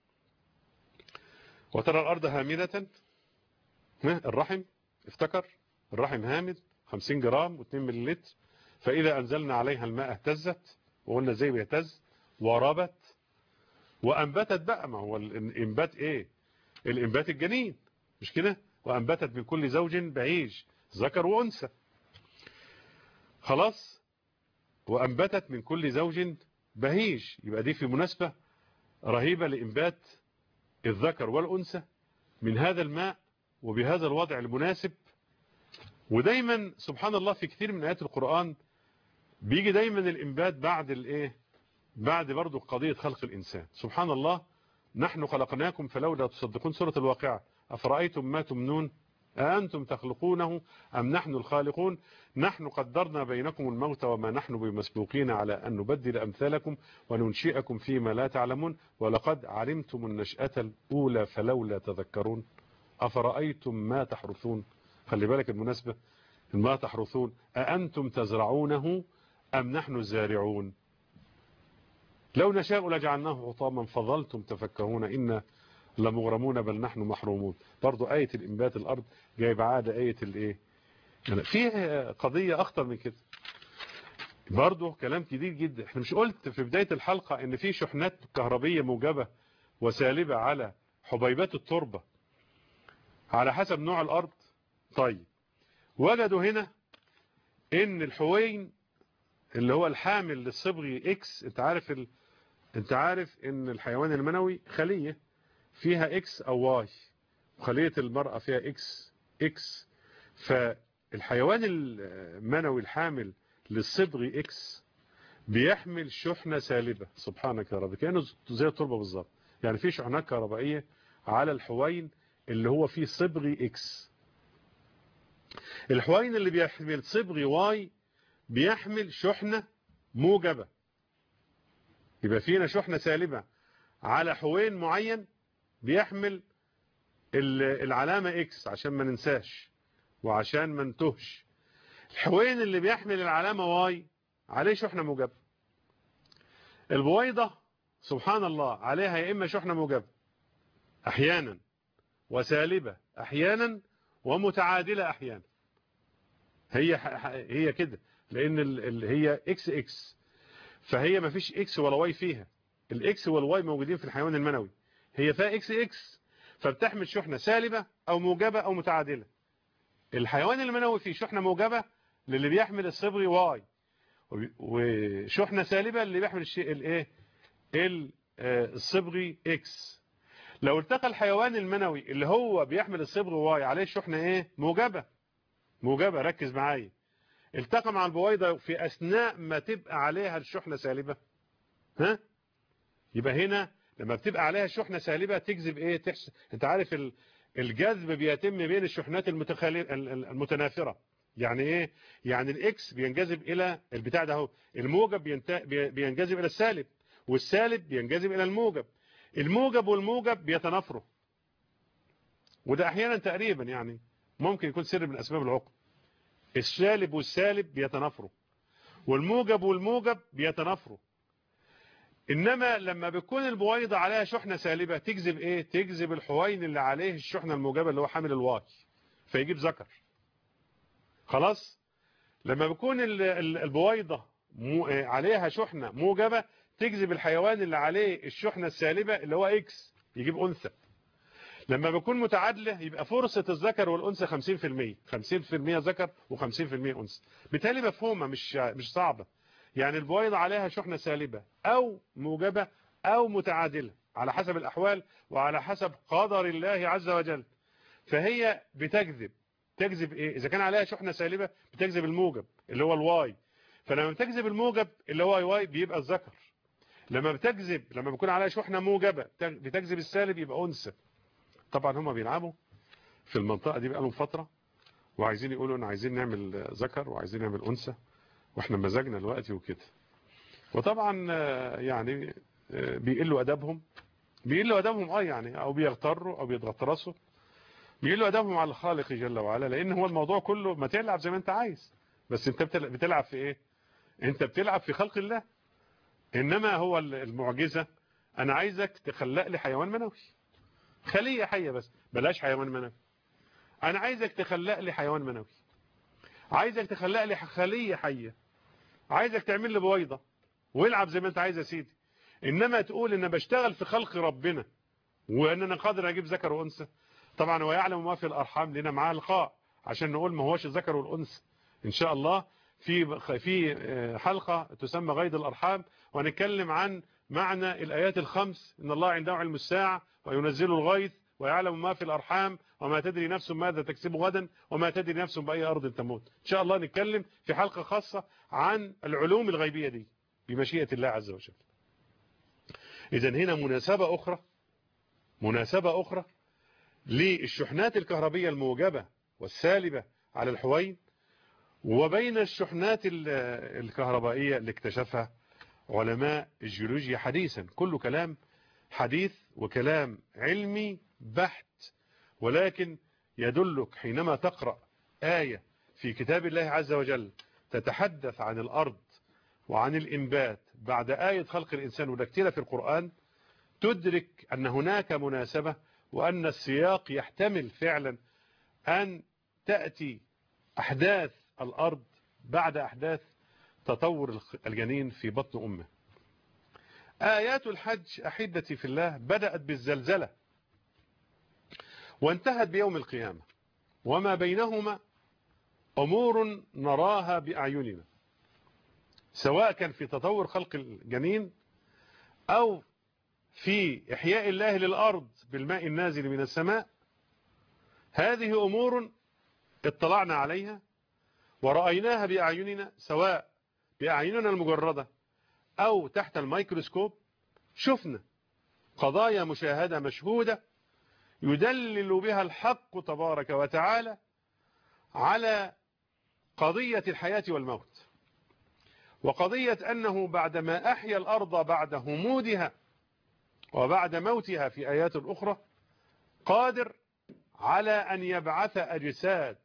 وترى الارض هامدة. الرحم افتكر الرحم هامد خمسين جرام و2 مللتر. فاذا انزلنا عليها الماء اهتزت، وقلنا ازاي بيهتز؟ وربت وانبتت. بقى ما هو الانبات ايه؟ الانبات الجنين مش كده؟ وانبتت من كل زوج بهيج ذكر وانثى. خلاص، وانبتت من كل زوج بهيج. يبقى دي في مناسبة رهيبة لانبات الذكر والانثى من هذا الماء وبهذا الوضع المناسب. ودايما سبحان الله في كثير من آيات القرآن بيجي دايما الانبات بعد الايه؟ بعد برضو قضية خلق الانسان. سبحان الله. نحن خلقناكم فلولا تصدقون. سورة الواقعة. أفرأيتم ما تمنون أأنتم تخلقونه أم نحن الخالقون نحن قدرنا بينكم الموت وما نحن بمسبوقين على أن نبدل أمثالكم وننشئكم فيما لا تعلمون ولقد علمتم النشأة الأولى فلولا تذكرون. أفرأيتم ما تحرثون. خلي بالك المناسبة، ما تحرثون أأنتم تزرعونه أم نحن الزارعون لو نشاء لجعلناه حطاما فظلتم تفكهون إن لمغرمون بل نحن محرومون. برضو آية الإنبات الأرض جايب عادة آية الإيه؟ يعني فيه قضية أخطر من كده. برضو كلام كتير جدا. احنا مش قلت في بداية الحلقة ان في شحنات كهربية موجبة وسالبة على حبيبات التربة على حسب نوع الأرض؟ طيب وجدوا هنا ان الحوين اللي هو الحامل للصبغي اكس، انت عارف ال... انت عارف ان الحيوان المنوي خلية فيها اكس او واي، وخلية المرأة فيها اكس اكس. فالحيوان المنوي الحامل للصبغي اكس بيحمل شحنة سالبة. سبحانك يا رب، كأنه زي التربة بالظبط. يعني في شحنات كهربائية على الحوين اللي هو فيه صبغي اكس. الحوين اللي بيحمل صبغي واي بيحمل شحنة موجبة. يبقى فينا شحنة سالبة على حوين معين بيحمل العلامة اكس عشان ما ننساش وعشان ما نتهش. الحوين اللي بيحمل العلامة واي عليه شحنة موجبة. البويضة سبحان الله عليها يا إما شحنة موجبة أحيانا وسالبة أحيانا ومتعادلة أحيانا. هي هي كده لأن ال هي إكس إكس، فهي ما فيش إكس ولا واي فيها. الإكس والواي موجودين في الحيوان المنوي، هي فيها إكس إكس فبتحمل شحنة سالبة أو موجبة أو متعادلة. الحيوان المنوي فيه شحنة موجبة للي بيحمل الصبغي واي، وشحنة سالبة اللي بيحمل الشيء الايه الصبغي اكس. لو التقى الحيوان المنوي اللي هو بيحمل الصبغي واي عليه شحنة ايه موجبة موجبة ركز معايا، التقى مع البويضة في اثناء ما تبقى عليها الشحنة سالبة، ها يبقى هنا لما بتبقى عليها شحنة سالبة تجذب ايه تحس. انت عارف الجذب بيتم بين الشحنات المتنافرة. يعني ايه؟ يعني الاكس بينجذب الى البتاع ده اهو، الموجب بينجذب الى السالب، والسالب بينجذب الى الموجب، الموجب والموجب بيتنافروا. وده احيانا تقريبا يعني ممكن يكون سر من اسباب العقم. السالب والسالب بيتنافروا والموجب والموجب بيتنافروا. إنما لما بتكون البويضة عليها شحنة سالبة تجذب إيه؟ تجذب الحوين اللي عليه الشحنة الموجبة اللي هو حامل الواي، فيجيب ذكر. خلاص. لما بيكون البويضة عليها شحنة موجبة تجذب الحيوان اللي عليه الشحنة السالبة اللي هو إكس، يجيب أنثى. لما بيكون متعادلة يبقى فرصة الذكر والأنثى خمسين في المية، خمسين في المية ذكر وخمسين في المية أنثى. بالتالي مفهومة، مش مش صعبة. يعني البويضة عليها شحنة سالبة أو موجبة أو متعادلة على حسب الأحوال وعلى حسب قدر الله عز وجل. فهي بتجذب تجذب إيه؟ إذا كان عليها شحنة سالبة بتجذب الموجب اللي هو الواي، فلما بتجذب الموجب اللي هو واي بيبقى الذكر. لما بتجذب لما بيكون عليها شحنة موجبة بتجذب السالب يبقى أنثى. طبعا هم بيلعبوا في المنطقة دي بقالهم فترة وعايزين يقولوا أنا عايزين نعمل ذكر وعايزين نعمل أنثى واحنا مزاجنا دلوقتي وكده. وطبعا يعني بيقلوا أدبهم بيقلوا أدبهم اه يعني أو بيغتروا أو بيتغطرسوا، بيقلوا أدبهم على الخالق جل وعلا، لأن هو الموضوع كله ما تلعب زي ما أنت عايز، بس أنت بتلعب في إيه؟ أنت بتلعب في خلق الله. إنما هو المعجزة أنا عايزك تخلق لي حيوان منوي، خلية حية، بس بلاش حيوان منوي. أنا عايزك تخلق لي حيوان منوي، عايزك تخلق لي خلية حية، عايزك تعمل لي بويضة والعب زي ما أنت عايز يا سيدي. إنما تقول إن بشتغل في خلق ربنا وإن أنا قادر أجيب ذكر وأنثى. طبعا هو يعلم ما في الأرحام، لنا معاه لقاء عشان نقول ما هوش الذكر والأنثى إن شاء الله في في حلقة تسمى غيد الأرحام، ونتكلم عن معنى الآيات الخمس: إن الله عنده علم الساعة وينزل الغيث ويعلم ما في الأرحام وما تدري نفس ماذا تكسب غدا وما تدري نفس بأي أرض تموت. إن شاء الله نتكلم في حلقة خاصة عن العلوم الغيبية دي بمشيئة الله عز وجل. إذن هنا مناسبة أخرى مناسبة أخرى للشحنات الكهربية الموجبة والسالبة على الحوين، وبين الشحنات الكهربائية اللي اكتشفها علماء الجيولوجيا حديثا. كله كلام حديث وكلام علمي بحت، ولكن يدلك حينما تقرأ آية في كتاب الله عز وجل تتحدث عن الأرض وعن الإنبات بعد آية خلق الإنسان، وده كتير في القرآن، تدرك أن هناك مناسبة وأن السياق يحتمل فعلا أن تأتي أحداث الأرض بعد أحداث تطور الجنين في بطن أمه. آيات الحج أحدتي في الله بدأت بالزلزلة وانتهت بيوم القيامة، وما بينهما أمور نراها بأعيننا، سواء كان في تطور خلق الجنين أو في إحياء الله للأرض بالماء النازل من السماء. هذه أمور اطلعنا عليها ورأيناها بأعيننا، سواء بأعيننا المجردة أو تحت الميكروسكوب. شفنا قضايا مشاهدة مشهودة يدلل بها الحق تبارك وتعالى على قضية الحياة والموت، وقضية أنه بعدما أحيا الأرض بعد همودها وبعد موتها في آيات أخرى قادر على أن يبعث أجساد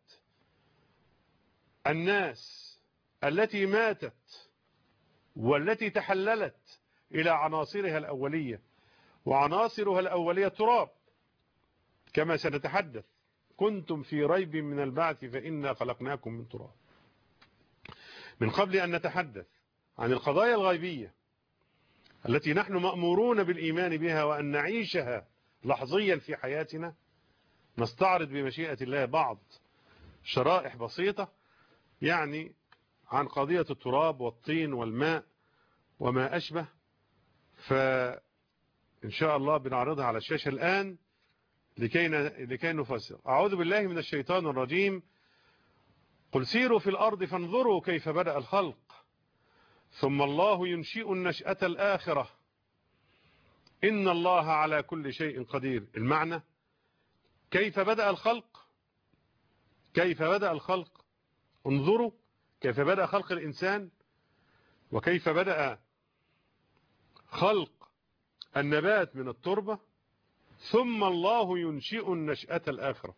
الناس التي ماتت والتي تحللت إلى عناصرها الأولية، وعناصرها الأولية تراب، كما سنتحدث. كنتم في ريب من البعث فإنا خلقناكم من تراب. من قبل أن نتحدث عن القضايا الغيبية التي نحن مأمورون بالإيمان بها وأن نعيشها لحظيا في حياتنا، نستعرض بمشيئة الله بعض شرائح بسيطة يعني عن قضية التراب والطين والماء وما أشبه. فإن شاء الله بنعرضها على الشاشة الآن لكي لكي نفسر. أعوذ بالله من الشيطان الرجيم. قل سيروا في الأرض فانظروا كيف بدأ الخلق ثم الله ينشئ النشأة الآخرة إن الله على كل شيء قدير. المعنى: كيف بدأ الخلق كيف بدأ الخلق انظروا كيف بدأ خلق الإنسان، وكيف بدأ خلق النبات من التربة، ثم الله ينشئ النشأة الآخرة.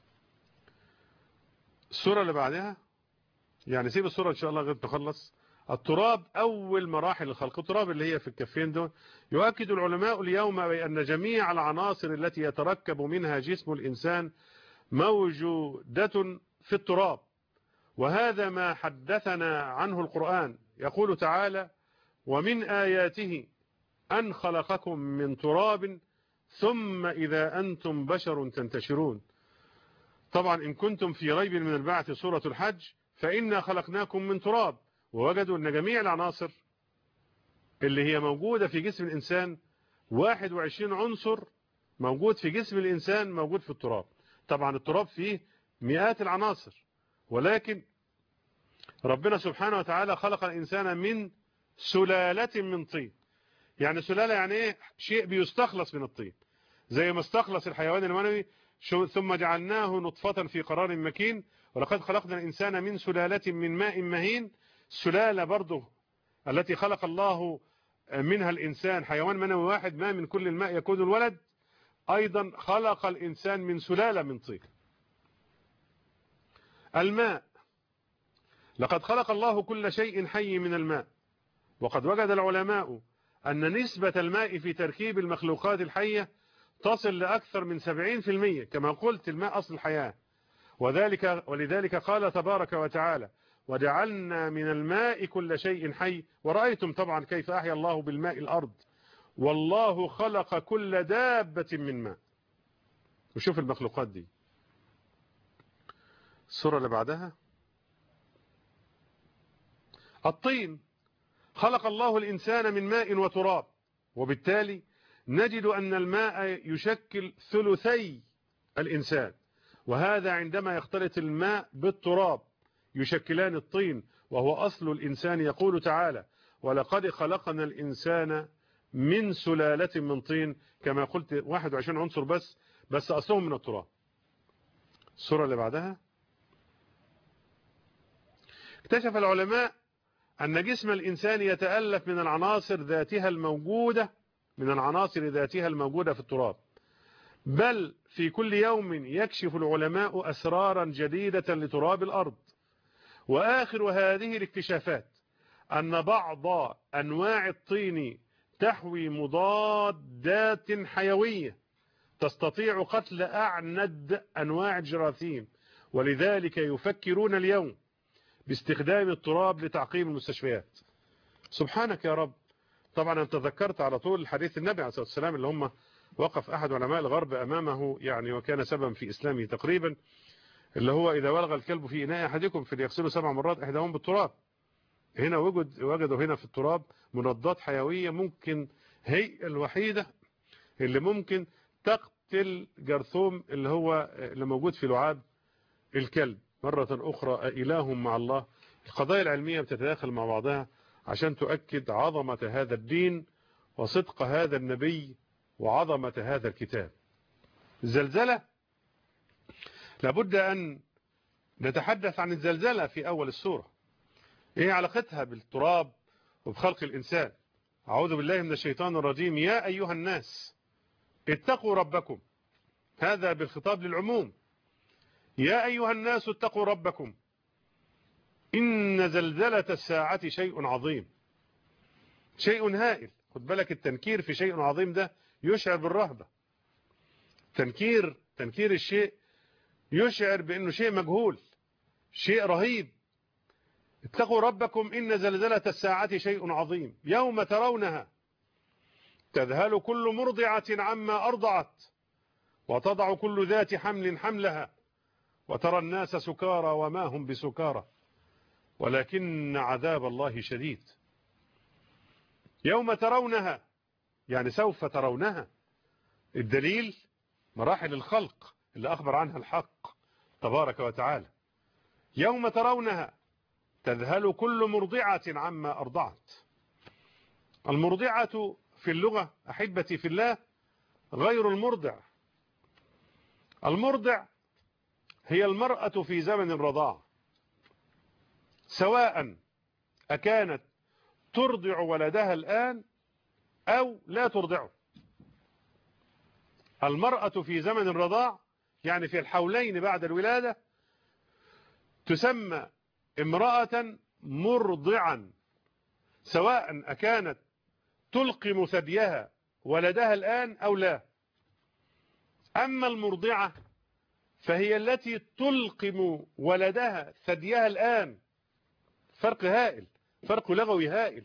السورة اللي بعدها، يعني سيب السورة إن شاء الله غير تخلص. التراب أول مراحل الخلق، التراب اللي هي في الكفين دول. يؤكد العلماء اليوم بأن جميع العناصر التي يتركب منها جسم الإنسان موجودة في التراب، وهذا ما حدثنا عنه القرآن. يقول تعالى: ومن آياته أن خلقكم من تراب ثم إذا أنتم بشر تنتشرون. طبعا إن كنتم في ريب من البعث سورة الحج، فإنا خلقناكم من تراب، ووجدوا أن جميع العناصر اللي هي موجودة في جسم الإنسان واحد وعشرين عنصر موجود في جسم الإنسان موجود في التراب. طبعا التراب فيه مئات العناصر، ولكن ربنا سبحانه وتعالى خلق الإنسان من سلالة من طين. يعني سلالة يعني إيه؟ شيء بيستخلص من الطين، زي ما استخلص الحيوان المنوي ثم جعلناه نطفة في قرار مكين، ولقد خلقنا الإنسان من سلالة من ماء مهين. سلالة برضه التي خلق الله منها الإنسان حيوان منوي واحد، ما من كل الماء يكون الولد، أيضا خلق الإنسان من سلالة من طين. الماء، لقد خلق الله كل شيء حي من الماء، وقد وجد العلماء أن نسبة الماء في تركيب المخلوقات الحية تصل لأكثر من سبعين في المئة. كما قلت الماء أصل الحياة، وذلك ولذلك قال تبارك وتعالى: وجعلنا من الماء كل شيء حي. ورأيتم طبعا كيف أحيا الله بالماء الأرض، والله خلق كل دابة من ماء. وشوف المخلوقات دي. السورة اللي بعدها: الطين، خلق الله الإنسان من ماء وتراب، وبالتالي نجد أن الماء يشكل ثلثي الإنسان، وهذا عندما يختلط الماء بالتراب يشكلان الطين وهو أصل الإنسان. يقول تعالى: ولقد خلقنا الإنسان من سلالة من طين. كما قلت واحد وعشرين عنصر بس بس أصلهم من التراب. السورة اللي بعدها: اكتشف العلماء أن جسم الإنسان يتألف من العناصر ذاتها الموجودة من العناصر ذاتها الموجودة في التراب، بل في كل يوم يكشف العلماء أسرارا جديدة لتراب الأرض. وآخر هذه الاكتشافات أن بعض أنواع الطين تحوي مضادات حيوية تستطيع قتل أعند أنواع الجراثيم، ولذلك يفكرون اليوم باستخدام التراب لتعقيم المستشفيات. سبحانك يا رب. طبعا أنت تذكرت على طول حديث النبي عليه الصلاة والسلام اللي هم وقف أحد علماء الغرب أمامه يعني وكان سببا في إسلامه تقريبا، اللي هو إذا ولغ الكلب في إناء أحدكم فليغسله سبع مرات إحداهن بالتراب. هنا وجد وجدوا هنا في التراب مضادات حيوية ممكن هي الوحيدة اللي ممكن تقتل جرثوم اللي هو اللي موجود في لعاب الكلب. مرة أخرى إله مع الله. القضايا العلمية بتتداخل مع بعضها عشان تؤكد عظمة هذا الدين وصدق هذا النبي وعظمة هذا الكتاب. الزلزلة، لابد أن نتحدث عن الزلزلة في أول السورة. إيه علاقتها بالتراب وبخلق الإنسان؟ أعوذ بالله من الشيطان الرجيم. يا أيها الناس اتقوا ربكم. هذا بالخطاب للعموم. يا أيها الناس اتقوا ربكم إن زلزلة الساعة شيء عظيم. شيء هائل. خد بالك التنكير في شيء عظيم ده يشعر بالرهبة. تنكير تنكير الشيء يشعر بأنه شيء مجهول، شيء رهيب. اتقوا ربكم إن زلزلة الساعة شيء عظيم يوم ترونها تذهل كل مرضعة عما أرضعت وتضع كل ذات حمل حملها وترى الناس سكارى وما هم بسكارى ولكن عذاب الله شديد. يوم ترونها يعني سوف ترونها. الدليل مراحل الخلق اللي أخبر عنها الحق تبارك وتعالى. يوم ترونها تذهل كل مرضعة عما أرضعت. المرضعة في اللغة أحبتي في الله غير المرضع. المرضع هي المرأة في زمن الرضاعة، سواء أكانت ترضع ولدها الآن أو لا ترضعه. المرأة في زمن الرضاع يعني في الحولين بعد الولادة تسمى امرأة مرضعا. سواء أكانت تلقم ثديها ولدها الآن أو لا. أما المرضعة فهي التي تلقم ولدها ثديها الآن. فرق هائل، فرق لغوي هائل.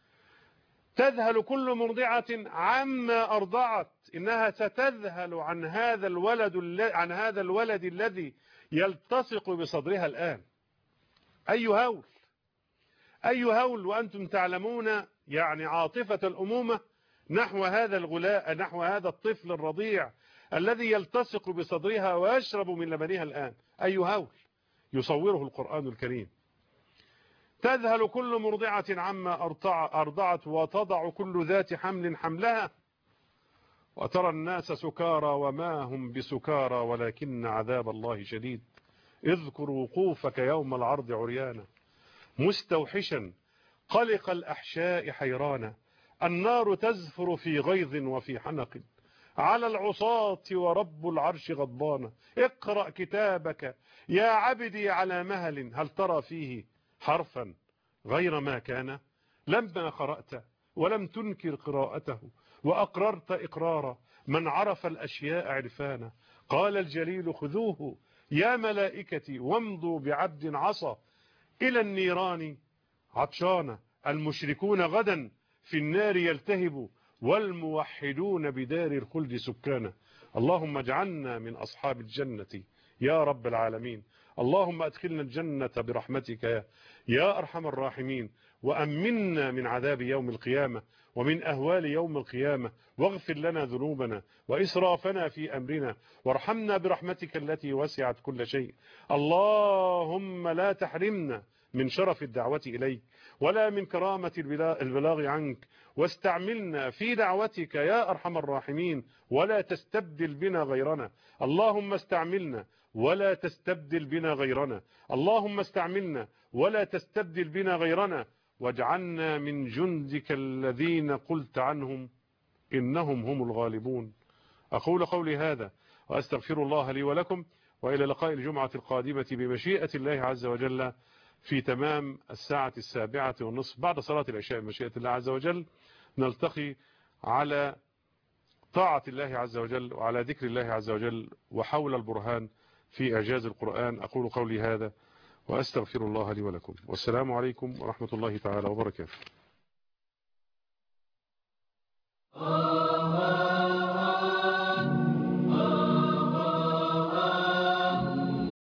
تذهل كل مرضعة عما أرضعت، إنها ستذهل عن هذا الولد عن هذا الولد الذي يلتصق بصدرها الآن. أي هول، أي هول، وأنتم تعلمون يعني عاطفة الأمومة نحو هذا الغلاء، نحو هذا الطفل الرضيع الذي يلتصق بصدرها ويشرب من لبنها الآن. أي هول يصوره القرآن الكريم. تذهل كل مرضعة عما أرضعت وتضع كل ذات حمل حملها وترى الناس سكارى وما هم بسكارى ولكن عذاب الله شديد. اذكر وقوفك يوم العرض عريانا مستوحشا قلق الأحشاء حيرانا. النار تزفر في غيظ وفي حنق على العصاة ورب العرش غضبان. اقرأ كتابك يا عبدي على مهل هل ترى فيه حرفا غير ما كان. لما قرأت ولم تنكر قراءته وأقررت إقرارا من عرف الأشياء عرفانا. قال الجليل خذوه يا ملائكتي وامضوا بعبد عصى إلى النيران عطشانا. المشركون غدا في النار يلتهب والموحدون بدار الخلد سكانا. اللهم اجعلنا من أصحاب الجنة يا رب العالمين. اللهم أدخلنا الجنة برحمتك يا أرحم الراحمين، وأمنا من عذاب يوم القيامة ومن أهوال يوم القيامة، واغفر لنا ذنوبنا وإسرافنا في أمرنا، وارحمنا برحمتك التي وسعت كل شيء. اللهم لا تحرمنا من شرف الدعوة إليك ولا من كرامة البلاغ عنك، واستعملنا في دعوتك يا أرحم الراحمين ولا تستبدل بنا غيرنا. اللهم استعملنا ولا تستبدل بنا غيرنا. اللهم استعملنا ولا تستبدل بنا غيرنا، واجعلنا من جندك الذين قلت عنهم إنهم هم الغالبون. أقول قولي هذا وأستغفر الله لي ولكم، وإلى لقاء الجمعة القادمة بمشيئة الله عز وجل في تمام الساعة السابعة والنصف بعد صلاة العشاء بمشيئة الله عز وجل. نلتقي على طاعة الله عز وجل وعلى ذكر الله عز وجل وحول البرهان في إعجاز القرآن. أقول قولي هذا وأستغفر الله لي ولكم، والسلام عليكم ورحمة الله تعالى وبركاته.